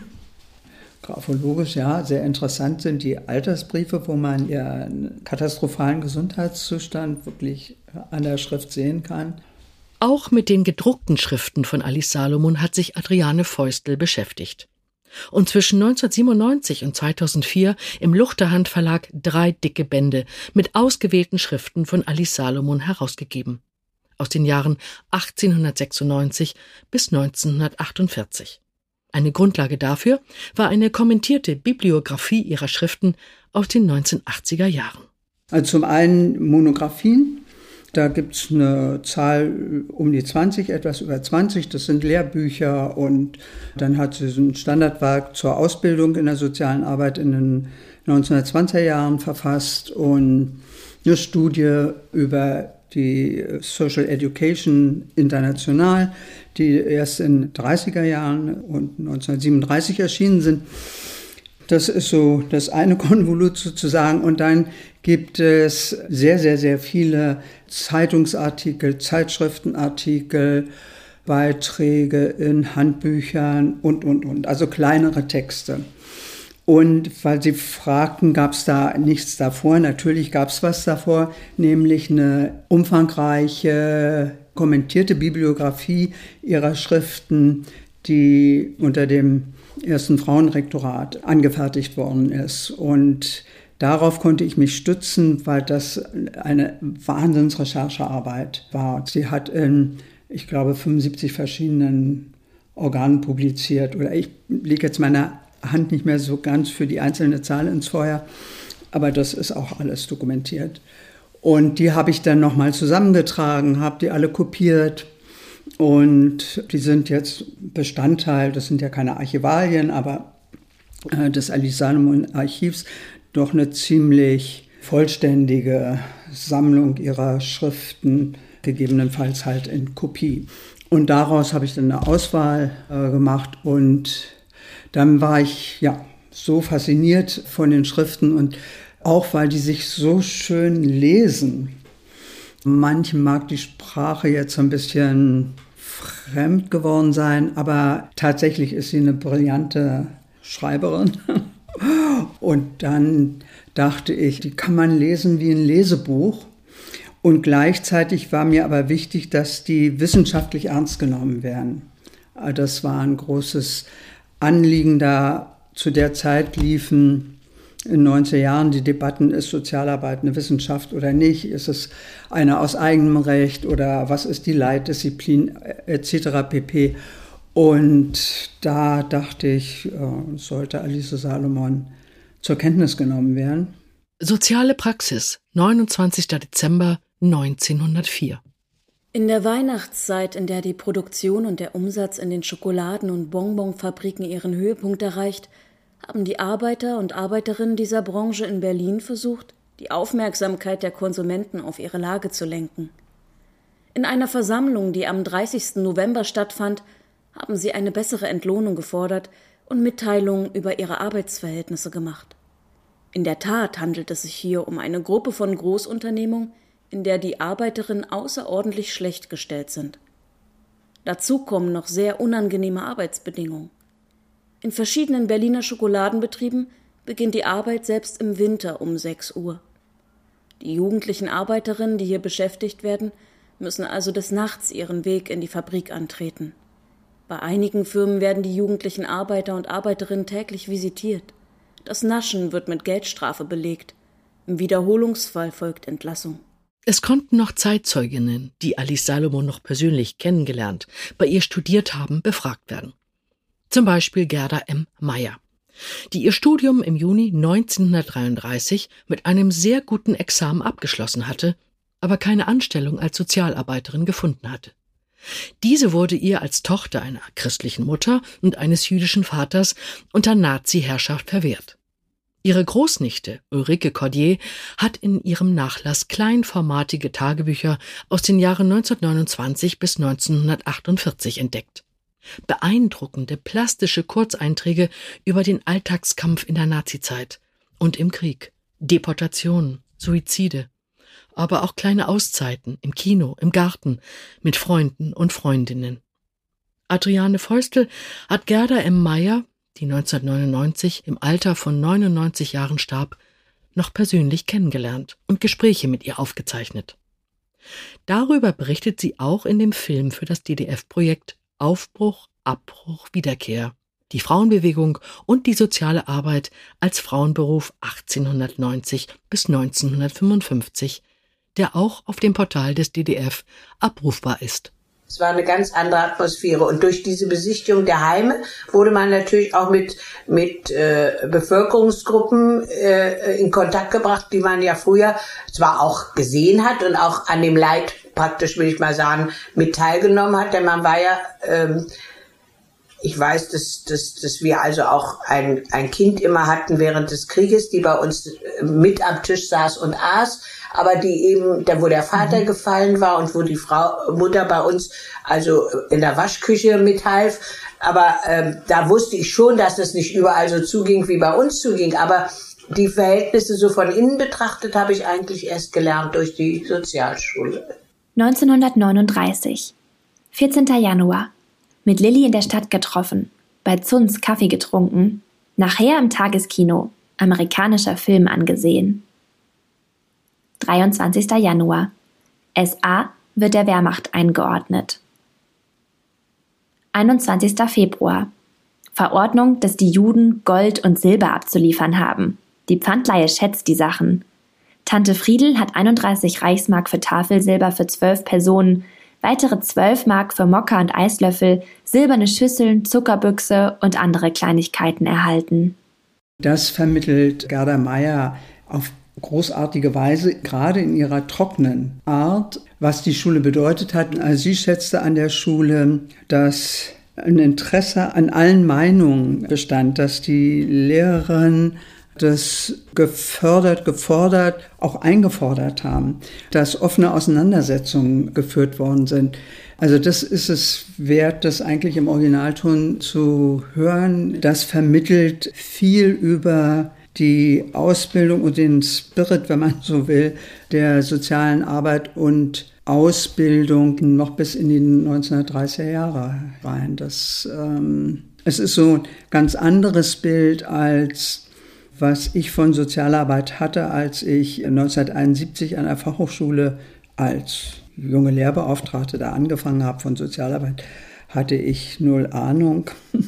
[SPEAKER 10] Graphologisch, ja, sehr interessant sind die Altersbriefe, wo man ihren katastrophalen Gesundheitszustand wirklich an der Schrift sehen kann.
[SPEAKER 3] Auch mit den gedruckten Schriften von Alice Salomon hat sich Adriane Feustel beschäftigt. Und zwischen neunzehnhundertsiebenundneunzig und zweitausendvier im Luchterhand Verlag drei dicke Bände mit ausgewählten Schriften von Alice Salomon herausgegeben. Aus den Jahren achtzehnhundertsechsundneunzig bis neunzehnhundertachtundvierzig. Eine Grundlage dafür war eine kommentierte Bibliographie ihrer Schriften aus den neunzehnhundertachtziger Jahren.
[SPEAKER 10] Also zum einen Monographien, Da gibt es eine Zahl um die zwanzig, etwas über zwanzig. Das sind Lehrbücher und dann hat sie so ein Standardwerk zur Ausbildung in der sozialen Arbeit in den neunzehnhundertzwanziger Jahren verfasst und eine Studie über die Social Education international, die erst in den dreißiger Jahren und neunzehnhundertsiebenunddreißig erschienen sind. Das ist so das eine Konvolut sozusagen. Und dann gibt es sehr, sehr, sehr viele Zeitungsartikel, Zeitschriftenartikel, Beiträge in Handbüchern und, und, und. Also kleinere Texte. Und weil Sie fragten, gab es da nichts davor? Natürlich gab es was davor, nämlich eine umfangreiche, kommentierte Bibliografie ihrer Schriften, die unter dem ersten Frauenrektorat angefertigt worden ist. Und darauf konnte ich mich stützen, weil das eine Wahnsinnsrecherchearbeit war. Sie hat in, ich glaube, fünfundsiebzig verschiedenen Organen publiziert. Oder ich lege jetzt meine Hand nicht mehr so ganz für die einzelne Zahl ins Feuer, aber das ist auch alles dokumentiert. Und die habe ich dann nochmal zusammengetragen, habe die alle kopiert und die sind jetzt Bestandteil, das sind ja keine Archivalien, aber äh, des Alice Salomon Archivs, doch eine ziemlich vollständige Sammlung ihrer Schriften, gegebenenfalls halt in Kopie. Und daraus habe ich dann eine Auswahl äh, gemacht und dann war ich ja so fasziniert von den Schriften und auch, weil die sich so schön lesen. Manchen mag die Sprache jetzt ein bisschen fremd geworden sein, aber tatsächlich ist sie eine brillante Schreiberin. Und dann dachte ich, die kann man lesen wie ein Lesebuch. Und gleichzeitig war mir aber wichtig, dass die wissenschaftlich ernst genommen werden. Das war ein großes Anliegen. Da zu der Zeit liefen in den neunziger Jahren die Debatten, ist Sozialarbeit eine Wissenschaft oder nicht, ist es eine aus eigenem Recht oder was ist die Leitdisziplin et cetera pp. Und da dachte ich, sollte Alice Salomon zur Kenntnis genommen werden.
[SPEAKER 3] Soziale Praxis, neunundzwanzigster Dezember neunzehnhundertvier.
[SPEAKER 1] In der Weihnachtszeit, in der die Produktion und der Umsatz in den Schokoladen- und Bonbonfabriken ihren Höhepunkt erreicht, haben die Arbeiter und Arbeiterinnen dieser Branche in Berlin versucht, die Aufmerksamkeit der Konsumenten auf ihre Lage zu lenken. In einer Versammlung, die am dreißigsten November stattfand, haben sie eine bessere Entlohnung gefordert und Mitteilungen über ihre Arbeitsverhältnisse gemacht. In der Tat handelt es sich hier um eine Gruppe von Großunternehmungen, in der die Arbeiterinnen außerordentlich schlecht gestellt sind. Dazu kommen noch sehr unangenehme Arbeitsbedingungen. In verschiedenen Berliner Schokoladenbetrieben beginnt die Arbeit selbst im Winter um sechs Uhr. Die jugendlichen Arbeiterinnen, die hier beschäftigt werden, müssen also des Nachts ihren Weg in die Fabrik antreten. Bei einigen Firmen werden die jugendlichen Arbeiter und Arbeiterinnen täglich visitiert. Das Naschen wird mit Geldstrafe belegt. Im Wiederholungsfall folgt Entlassung.
[SPEAKER 3] Es konnten noch Zeitzeuginnen, die Alice Salomon noch persönlich kennengelernt, bei ihr studiert haben, befragt werden. Zum Beispiel Gerda M. Meyer, die ihr Studium im Juni neunzehnhundertdreiunddreißig mit einem sehr guten Examen abgeschlossen hatte, aber keine Anstellung als Sozialarbeiterin gefunden hatte. Diese wurde ihr als Tochter einer christlichen Mutter und eines jüdischen Vaters unter Nazi-Herrschaft verwehrt. Ihre Großnichte Ulrike Cordier hat in ihrem Nachlass kleinformatige Tagebücher aus den Jahren neunzehnhundertneunundzwanzig bis neunzehnhundertachtundvierzig entdeckt. Beeindruckende plastische Kurzeinträge über den Alltagskampf in der Nazizeit und im Krieg, Deportationen, Suizide, aber auch kleine Auszeiten im Kino, im Garten, mit Freunden und Freundinnen. Adriane Feustel hat Gerda M. Meyer, die neunzehnhundertneunundneunzig im Alter von neunundneunzig Jahren starb, noch persönlich kennengelernt und Gespräche mit ihr aufgezeichnet. Darüber berichtet sie auch in dem Film für das D D F-Projekt Aufbruch, Abbruch, Wiederkehr, die Frauenbewegung und die soziale Arbeit als Frauenberuf achtzehnhundertneunzig bis neunzehnhundertfünfundfünfzig, der auch auf dem Portal des D D F abrufbar ist.
[SPEAKER 12] Es war eine ganz andere Atmosphäre. Und durch diese Besichtigung der Heime wurde man natürlich auch mit, mit äh, Bevölkerungsgruppen äh, in Kontakt gebracht, die man ja früher zwar auch gesehen hat und auch an dem Leid praktisch, will ich mal sagen, mit teilgenommen hat. Denn man war ja, ähm, ich weiß, dass, dass, dass wir also auch ein, ein Kind immer hatten während des Krieges, die bei uns mit am Tisch saß und aß, aber die eben, da wo der Vater mhm. gefallen war und wo die Frau, Mutter bei uns also in der Waschküche mithalf. Aber ähm, da wusste ich schon, dass das nicht überall so zuging, wie bei uns zuging. Aber die Verhältnisse so von innen betrachtet habe ich eigentlich erst gelernt durch die Sozialschule.
[SPEAKER 13] neunzehnhundertneununddreißig, vierzehnter Januar. Mit Lilli in der Stadt getroffen, bei Zuns Kaffee getrunken, nachher im Tageskino, amerikanischer Film angesehen. dreiundzwanzigster Januar. S A wird der Wehrmacht eingeordnet. einundzwanzigster Februar. Verordnung, dass die Juden Gold und Silber abzuliefern haben. Die Pfandleihe schätzt die Sachen. Tante Friedel hat einunddreißig Reichsmark für Tafelsilber für zwölf Personen, weitere zwölf Mark für Mokka und Eislöffel, silberne Schüsseln, Zuckerbüchse und andere Kleinigkeiten erhalten.
[SPEAKER 10] Das vermittelt Gerda Meyer auf großartige Weise, gerade in ihrer trockenen Art, was die Schule bedeutet hat. Also sie schätzte an der Schule, dass ein Interesse an allen Meinungen bestand, dass die Lehrerinnen das gefördert, gefordert, auch eingefordert haben, dass offene Auseinandersetzungen geführt worden sind. Also das ist es wert, das eigentlich im Originalton zu hören. Das vermittelt viel über die Ausbildung und den Spirit, wenn man so will, der sozialen Arbeit und Ausbildung noch bis in die neunzehnhundertdreißiger Jahre rein. Das, ähm, es ist so ein ganz anderes Bild als was ich von Sozialarbeit hatte, als ich neunzehnhunderteinundsiebzig an der Fachhochschule als junge Lehrbeauftragte da angefangen habe von Sozialarbeit, hatte ich null Ahnung.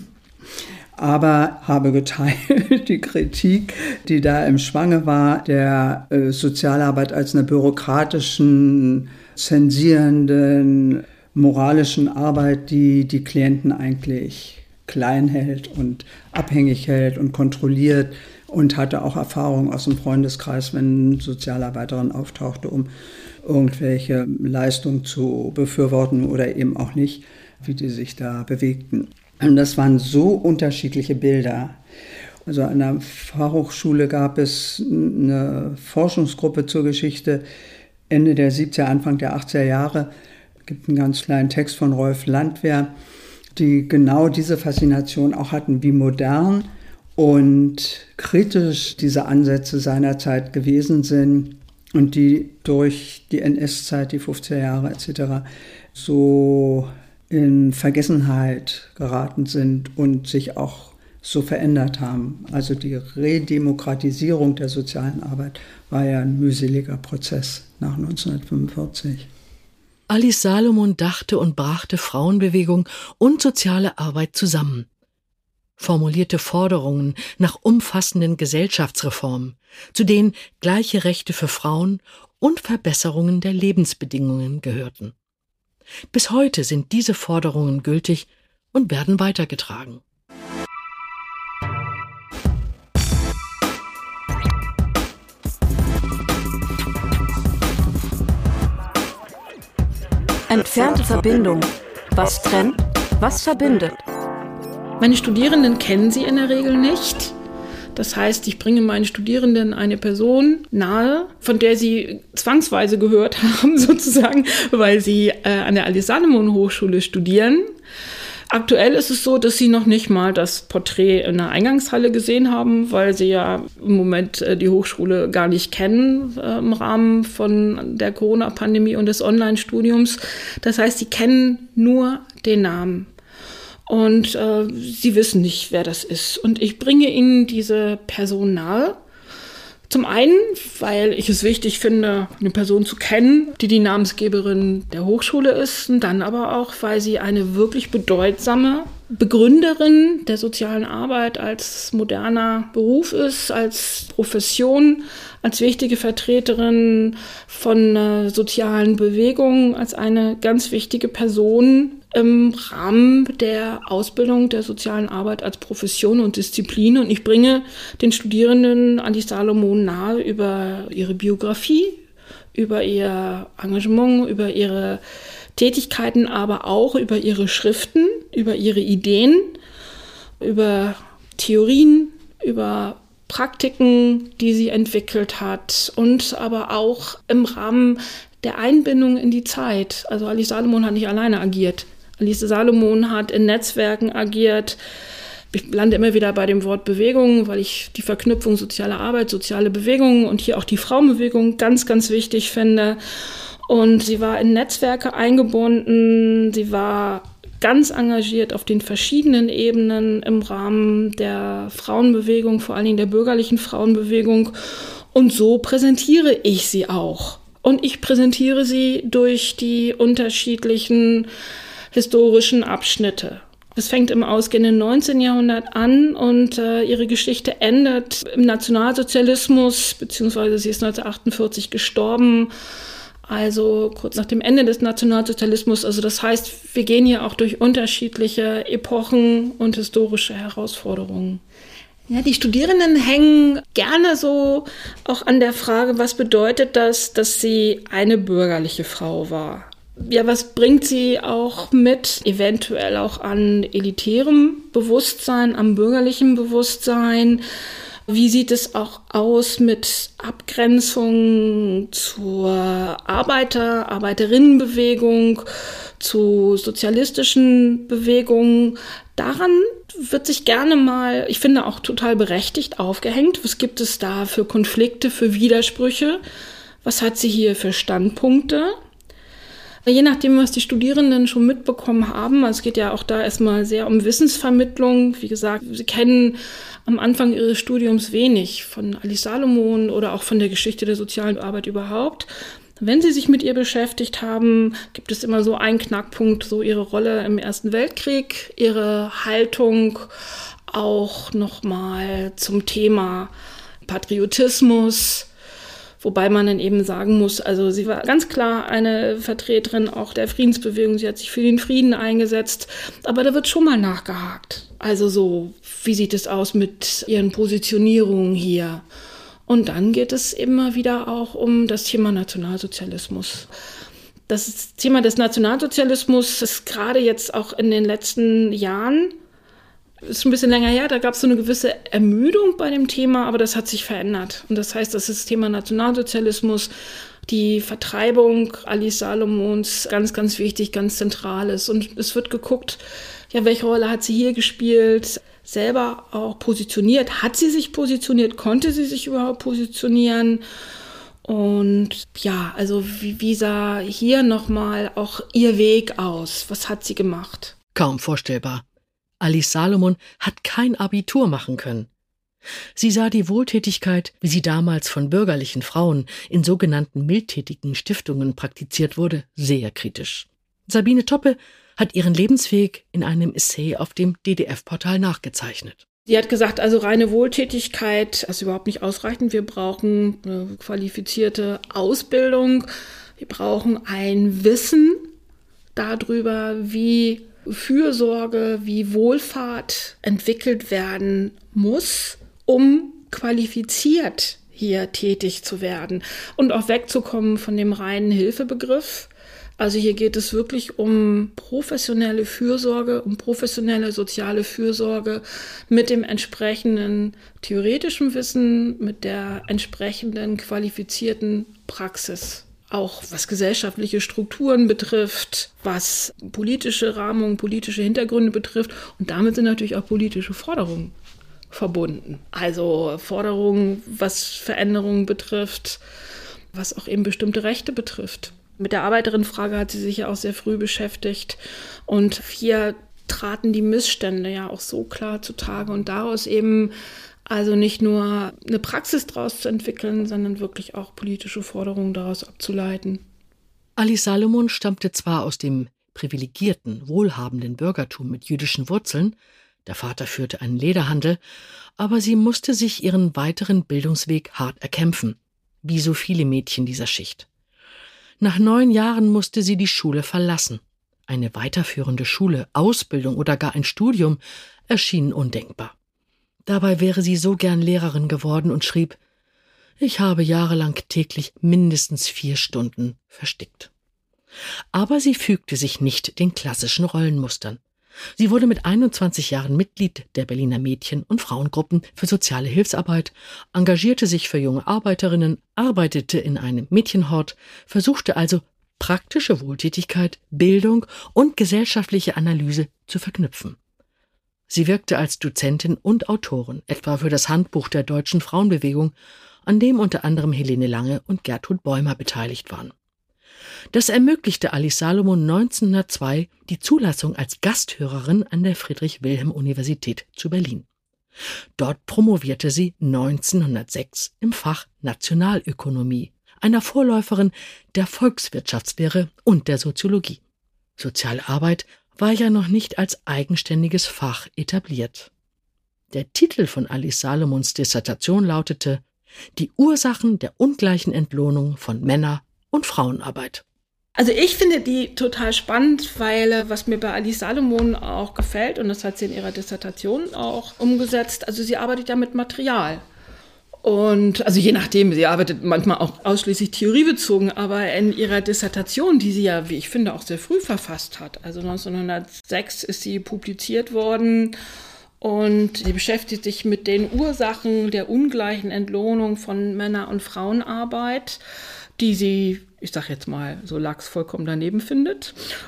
[SPEAKER 10] Aber habe geteilt die Kritik, die da im Schwange war, der äh, Sozialarbeit als einer bürokratischen, zensierenden, moralischen Arbeit, die die Klienten eigentlich klein hält und abhängig hält und kontrolliert. Und hatte auch Erfahrung aus dem Freundeskreis, wenn eine Sozialarbeiterin auftauchte, um irgendwelche Leistungen zu befürworten oder eben auch nicht, wie die sich da bewegten. Und das waren so unterschiedliche Bilder. Also an der Fachhochschule gab es eine Forschungsgruppe zur Geschichte Ende der siebziger, Anfang der achtziger Jahre. Es gibt einen ganz kleinen Text von Rolf Landwehr, die genau diese Faszination auch hatten, wie modern und kritisch diese Ansätze seiner Zeit gewesen sind und die durch die N S-Zeit, die fünfziger Jahre et cetera, so in Vergessenheit geraten sind und sich auch so verändert haben. Also die Redemokratisierung der sozialen Arbeit war ja ein mühseliger Prozess nach neunzehnhundertfünfundvierzig.
[SPEAKER 3] Alice Salomon dachte und brachte Frauenbewegung und soziale Arbeit zusammen. Formulierte Forderungen nach umfassenden Gesellschaftsreformen, zu denen gleiche Rechte für Frauen und Verbesserungen der Lebensbedingungen gehörten. Bis heute sind diese Forderungen gültig und werden weitergetragen.
[SPEAKER 1] Entfernte Verbindung. Was trennt, was verbindet?
[SPEAKER 11] Meine Studierenden kennen sie in der Regel nicht. Das heißt, ich bringe meinen Studierenden eine Person nahe, von der sie zwangsweise gehört haben, sozusagen, weil sie äh, an der Alice Salomon Hochschule studieren. Aktuell ist es so, dass sie noch nicht mal das Porträt in der Eingangshalle gesehen haben, weil sie ja im Moment äh, die Hochschule gar nicht kennen äh, im Rahmen von der Corona-Pandemie und des Online-Studiums. Das heißt, sie kennen nur den Namen. Und äh, sie wissen nicht, wer das ist. Und ich bringe ihnen diese Person nahe. Zum einen, weil ich es wichtig finde, eine Person zu kennen, die die Namensgeberin der Hochschule ist. Und dann aber auch, weil sie eine wirklich bedeutsame Begründerin der sozialen Arbeit als moderner Beruf ist, als Profession, als wichtige Vertreterin von äh, sozialen Bewegungen, als eine ganz wichtige Person im Rahmen der Ausbildung der sozialen Arbeit als Profession und Disziplin. Und ich bringe den Studierenden Alice Salomon nahe über ihre Biografie, über ihr Engagement, über ihre Tätigkeiten, aber auch über ihre Schriften, über ihre Ideen, über Theorien, über Praktiken, die sie entwickelt hat und aber auch im Rahmen der Einbindung in die Zeit. Also Alice Salomon hat nicht alleine agiert. Alice Salomon hat in Netzwerken agiert. Ich lande immer wieder bei dem Wort Bewegung, weil ich die Verknüpfung soziale Arbeit, soziale Bewegungen und hier auch die Frauenbewegung ganz, ganz wichtig finde. Und sie war in Netzwerke eingebunden, sie war ganz engagiert auf den verschiedenen Ebenen im Rahmen der Frauenbewegung, vor allen Dingen der bürgerlichen Frauenbewegung. Und so präsentiere ich sie auch. Und ich präsentiere sie durch die unterschiedlichen historischen Abschnitte. Es fängt im ausgehenden neunzehnten Jahrhundert an und äh, ihre Geschichte endet im Nationalsozialismus, beziehungsweise sie ist neunzehnhundertachtundvierzig gestorben. Also kurz nach dem Ende des Nationalsozialismus. Also das heißt, wir gehen hier auch durch unterschiedliche Epochen und historische Herausforderungen. Ja, die Studierenden hängen gerne so auch an der Frage, was bedeutet das, dass sie eine bürgerliche Frau war? Ja, was bringt sie auch mit, eventuell auch an elitärem Bewusstsein, am bürgerlichen Bewusstsein? Wie sieht es auch aus mit Abgrenzung zur Arbeiter-, Arbeiterinnenbewegung, zu sozialistischen Bewegungen? Daran wird sich gerne mal, ich finde auch total berechtigt, aufgehängt. Was gibt es da für Konflikte, für Widersprüche? Was hat sie hier für Standpunkte? Je nachdem, was die Studierenden schon mitbekommen haben, also es geht ja auch da erstmal sehr um Wissensvermittlung. Wie gesagt, sie kennen am Anfang ihres Studiums wenig von Alice Salomon oder auch von der Geschichte der sozialen Arbeit überhaupt. Wenn sie sich mit ihr beschäftigt haben, gibt es immer so einen Knackpunkt, so ihre Rolle im Ersten Weltkrieg, ihre Haltung auch nochmal zum Thema Patriotismus. Wobei man dann eben sagen muss, also sie war ganz klar eine Vertreterin auch der Friedensbewegung. Sie hat sich für den Frieden eingesetzt. Aber da wird schon mal nachgehakt. Also so, wie sieht es aus mit ihren Positionierungen hier? Und dann geht es immer wieder auch um das Thema Nationalsozialismus. Das Thema des Nationalsozialismus ist gerade jetzt auch in den letzten Jahren, ist schon ein bisschen länger her, da gab es so eine gewisse Ermüdung bei dem Thema, aber das hat sich verändert. Und das heißt, dass das Thema Nationalsozialismus, die Vertreibung Alice Salomons ganz, ganz wichtig, ganz zentral ist. Und es wird geguckt, ja, welche Rolle hat sie hier gespielt, selber auch positioniert. Hat sie sich positioniert? Konnte sie sich überhaupt positionieren? Und ja, also wie, wie sah hier nochmal auch ihr Weg aus? Was hat sie gemacht?
[SPEAKER 3] Kaum vorstellbar. Alice Salomon hat kein Abitur machen können. Sie sah die Wohltätigkeit, wie sie damals von bürgerlichen Frauen in sogenannten mildtätigen Stiftungen praktiziert wurde, sehr kritisch. Sabine Toppe hat ihren Lebensweg in einem Essay auf dem D D F-Portal nachgezeichnet.
[SPEAKER 11] Sie hat gesagt, also reine Wohltätigkeit ist überhaupt nicht ausreichend. Wir brauchen eine qualifizierte Ausbildung. Wir brauchen ein Wissen darüber, wie Fürsorge, wie Wohlfahrt entwickelt werden muss, um qualifiziert hier tätig zu werden und auch wegzukommen von dem reinen Hilfebegriff. Also hier geht es wirklich um professionelle Fürsorge, um professionelle soziale Fürsorge mit dem entsprechenden theoretischen Wissen, mit der entsprechenden qualifizierten Praxis. Auch was gesellschaftliche Strukturen betrifft, was politische Rahmung, politische Hintergründe betrifft. Und damit sind natürlich auch politische Forderungen verbunden. Also Forderungen, was Veränderungen betrifft, was auch eben bestimmte Rechte betrifft. Mit der Arbeiterinnenfrage hat sie sich ja auch sehr früh beschäftigt. Und hier traten die Missstände ja auch so klar zutage. Und daraus eben also nicht nur eine Praxis daraus zu entwickeln, sondern wirklich auch politische Forderungen daraus abzuleiten.
[SPEAKER 3] Alice Salomon stammte zwar aus dem privilegierten, wohlhabenden Bürgertum mit jüdischen Wurzeln, der Vater führte einen Lederhandel, aber sie musste sich ihren weiteren Bildungsweg hart erkämpfen, wie so viele Mädchen dieser Schicht. Nach neun Jahren musste sie die Schule verlassen. Eine weiterführende Schule, Ausbildung oder gar ein Studium erschienen undenkbar. Dabei wäre sie so gern Lehrerin geworden und schrieb: Ich habe jahrelang täglich mindestens vier Stunden verstickt. Aber sie fügte sich nicht den klassischen Rollenmustern. Sie wurde mit einundzwanzig Jahren Mitglied der Berliner Mädchen- und Frauengruppen für soziale Hilfsarbeit, engagierte sich für junge Arbeiterinnen, arbeitete in einem Mädchenhort, versuchte also praktische Wohltätigkeit, Bildung und gesellschaftliche Analyse zu verknüpfen. Sie wirkte als Dozentin und Autorin, etwa für das Handbuch der deutschen Frauenbewegung, an dem unter anderem Helene Lange und Gertrud Bäumer beteiligt waren. Das ermöglichte Alice Salomon neunzehnhundertzwei die Zulassung als Gasthörerin an der Friedrich-Wilhelm-Universität zu Berlin. Dort promovierte sie neunzehnhundertsechs im Fach Nationalökonomie, einer Vorläuferin der Volkswirtschaftslehre und der Soziologie. Soziale Arbeit war ja noch nicht als eigenständiges Fach etabliert. Der Titel von Alice Salomons Dissertation lautete »Die Ursachen der ungleichen Entlohnung von Männer- und Frauenarbeit«.
[SPEAKER 11] Also ich finde die total spannend, weil was mir bei Alice Salomon auch gefällt, und das hat sie in ihrer Dissertation auch umgesetzt, also sie arbeitet ja mit Material. Und also je nachdem, sie arbeitet manchmal auch ausschließlich theoriebezogen, aber in ihrer Dissertation, die sie ja, wie ich finde, auch sehr früh verfasst hat, also neunzehnhundertsechs ist sie publiziert worden und sie beschäftigt sich mit den Ursachen der ungleichen Entlohnung von Männer- und Frauenarbeit, die sie, ich sag jetzt mal, so lax vollkommen daneben findet.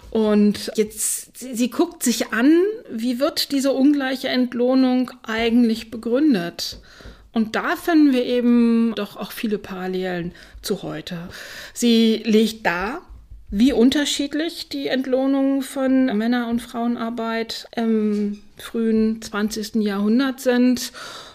[SPEAKER 11] Und jetzt, sie, sie guckt sich an, wie wird diese ungleiche Entlohnung eigentlich begründet? Und da finden wir eben doch auch viele Parallelen zu heute. Sie legt dar, wie unterschiedlich die Entlohnung von Männer- und Frauenarbeit im frühen zwanzigsten Jahrhundert sind.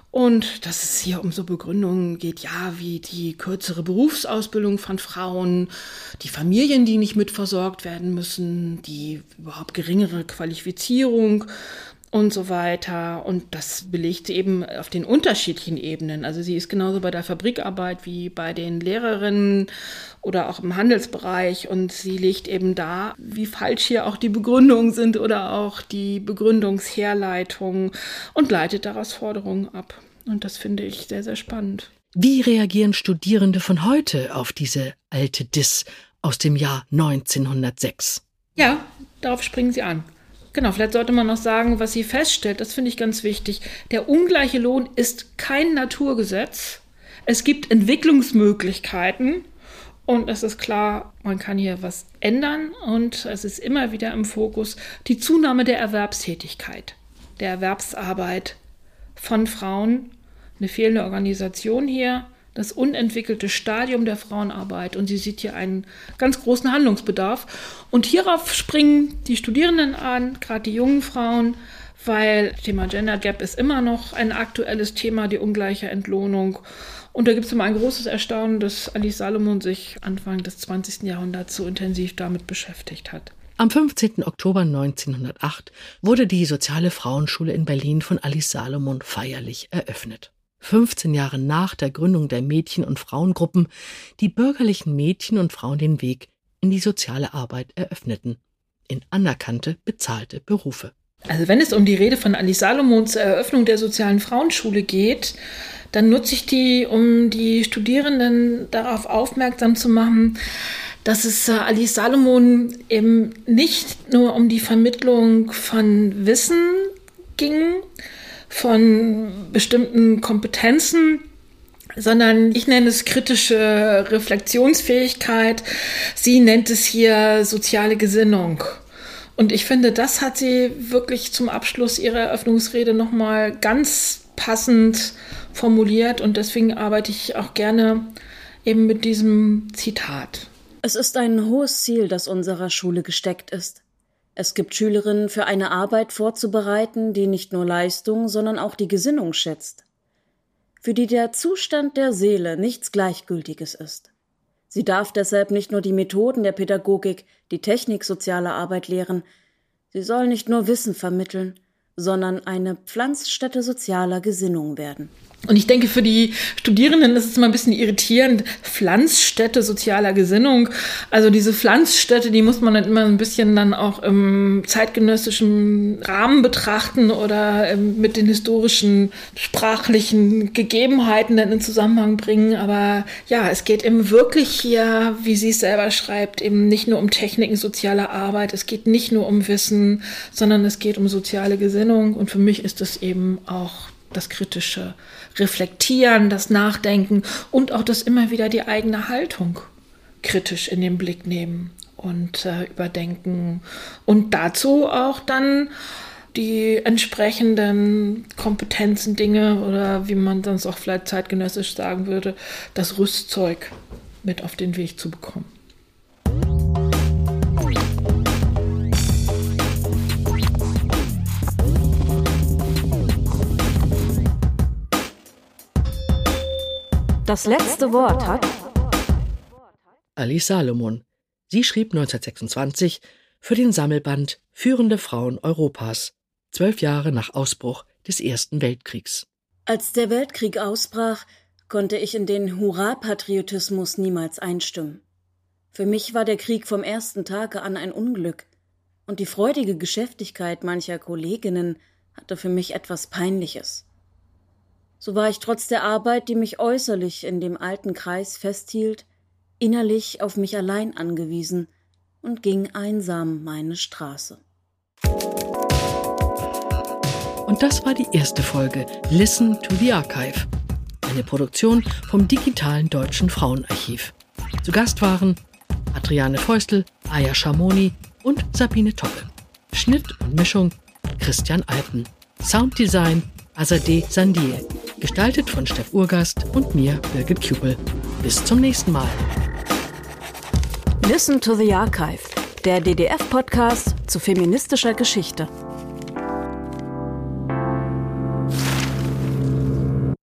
[SPEAKER 11] Und dass es hier um so Begründungen geht, ja, wie die kürzere Berufsausbildung von Frauen, die Familien, die nicht mitversorgt werden müssen, die überhaupt geringere Qualifizierung und so weiter. Und das belegt sie eben auf den unterschiedlichen Ebenen. Also sie ist genauso bei der Fabrikarbeit wie bei den Lehrerinnen oder auch im Handelsbereich. Und sie legt eben dar, wie falsch hier auch die Begründungen sind oder auch die Begründungsherleitungen und leitet daraus Forderungen ab. Und das finde ich sehr, sehr spannend.
[SPEAKER 3] Wie reagieren Studierende von heute auf diese alte Diss aus dem Jahr neunzehnhundertsechs?
[SPEAKER 11] Ja, darauf springen sie an. Genau, vielleicht sollte man noch sagen, was sie feststellt, das finde ich ganz wichtig. Der ungleiche Lohn ist kein Naturgesetz. Es gibt Entwicklungsmöglichkeiten und es ist klar, man kann hier was ändern und es ist immer wieder im Fokus die Zunahme der Erwerbstätigkeit, der Erwerbsarbeit von Frauen, eine fehlende Organisation hier, das unentwickelte Stadium der Frauenarbeit und sie sieht hier einen ganz großen Handlungsbedarf. Und hierauf springen die Studierenden an, gerade die jungen Frauen, weil das Thema Gender Gap ist immer noch ein aktuelles Thema, die ungleiche Entlohnung. Und da gibt es immer ein großes Erstaunen, dass Alice Salomon sich Anfang des zwanzigsten Jahrhunderts so intensiv damit beschäftigt hat.
[SPEAKER 3] Am fünfzehnten Oktober neunzehnhundertacht wurde die Soziale Frauenschule in Berlin von Alice Salomon feierlich eröffnet. fünfzehn Jahre nach der Gründung der Mädchen- und Frauengruppen, die bürgerlichen Mädchen und Frauen den Weg in die soziale Arbeit eröffneten, in anerkannte, bezahlte Berufe.
[SPEAKER 11] Also wenn es um die Rede von Alice Salomons Eröffnung der Sozialen Frauenschule geht, dann nutze ich die, um die Studierenden darauf aufmerksam zu machen, dass es Alice Salomon eben nicht nur um die Vermittlung von Wissen ging, von bestimmten Kompetenzen, sondern ich nenne es kritische Reflexionsfähigkeit. Sie nennt es hier soziale Gesinnung. Und ich finde, das hat sie wirklich zum Abschluss ihrer Eröffnungsrede nochmal ganz passend formuliert. Und deswegen arbeite ich auch gerne eben mit diesem Zitat.
[SPEAKER 1] Es ist ein hohes Ziel, das unserer Schule gesteckt ist. Es gibt Schülerinnen für eine Arbeit vorzubereiten, die nicht nur Leistung, sondern auch die Gesinnung schätzt, für die der Zustand der Seele nichts Gleichgültiges ist. Sie darf deshalb nicht nur die Methoden der Pädagogik, die Technik sozialer Arbeit lehren. Sie soll nicht nur Wissen vermitteln, sondern eine Pflanzstätte sozialer Gesinnung werden.
[SPEAKER 11] Und ich denke, für die Studierenden ist es immer ein bisschen irritierend, Pflanzstätte sozialer Gesinnung. Also diese Pflanzstätte, die muss man dann immer ein bisschen dann auch im zeitgenössischen Rahmen betrachten oder mit den historischen, sprachlichen Gegebenheiten dann in Zusammenhang bringen. Aber ja, es geht eben wirklich hier, wie sie es selber schreibt, eben nicht nur um Techniken sozialer Arbeit. Es geht nicht nur um Wissen, sondern es geht um soziale Gesinnung. Und für mich ist es eben auch das kritische Reflektieren, das Nachdenken und auch das immer wieder die eigene Haltung kritisch in den Blick nehmen und äh, überdenken. Und dazu auch dann die entsprechenden Kompetenzen, Dinge oder wie man sonst auch vielleicht zeitgenössisch sagen würde, das Rüstzeug mit auf den Weg zu bekommen.
[SPEAKER 1] Das letzte Wort hat
[SPEAKER 3] Alice Salomon. Sie schrieb neunzehnhundertsechsundzwanzig für den Sammelband Führende Frauen Europas, zwölf Jahre nach Ausbruch des Ersten Weltkriegs.
[SPEAKER 1] Als der Weltkrieg ausbrach, konnte ich in den Hurra-Patriotismus niemals einstimmen. Für mich war der Krieg vom ersten Tage an ein Unglück, und die freudige Geschäftigkeit mancher Kolleginnen hatte für mich etwas Peinliches. So war ich trotz der Arbeit, die mich äußerlich in dem alten Kreis festhielt, innerlich auf mich allein angewiesen und ging einsam meine Straße.
[SPEAKER 3] Und das war die erste Folge Listen to the Archive, eine Produktion vom Digitalen Deutschen Frauenarchiv. Zu Gast waren Adriane Feustel, Aya Schamoni und Sabine Toppe. Schnitt und Mischung Christian Alpen. Sounddesign Azadeh Sandie. Gestaltet von Steff Urgast und mir, Birgit Küppel. Bis zum nächsten Mal.
[SPEAKER 1] Listen to the Archive, der D D F-Podcast zu feministischer Geschichte.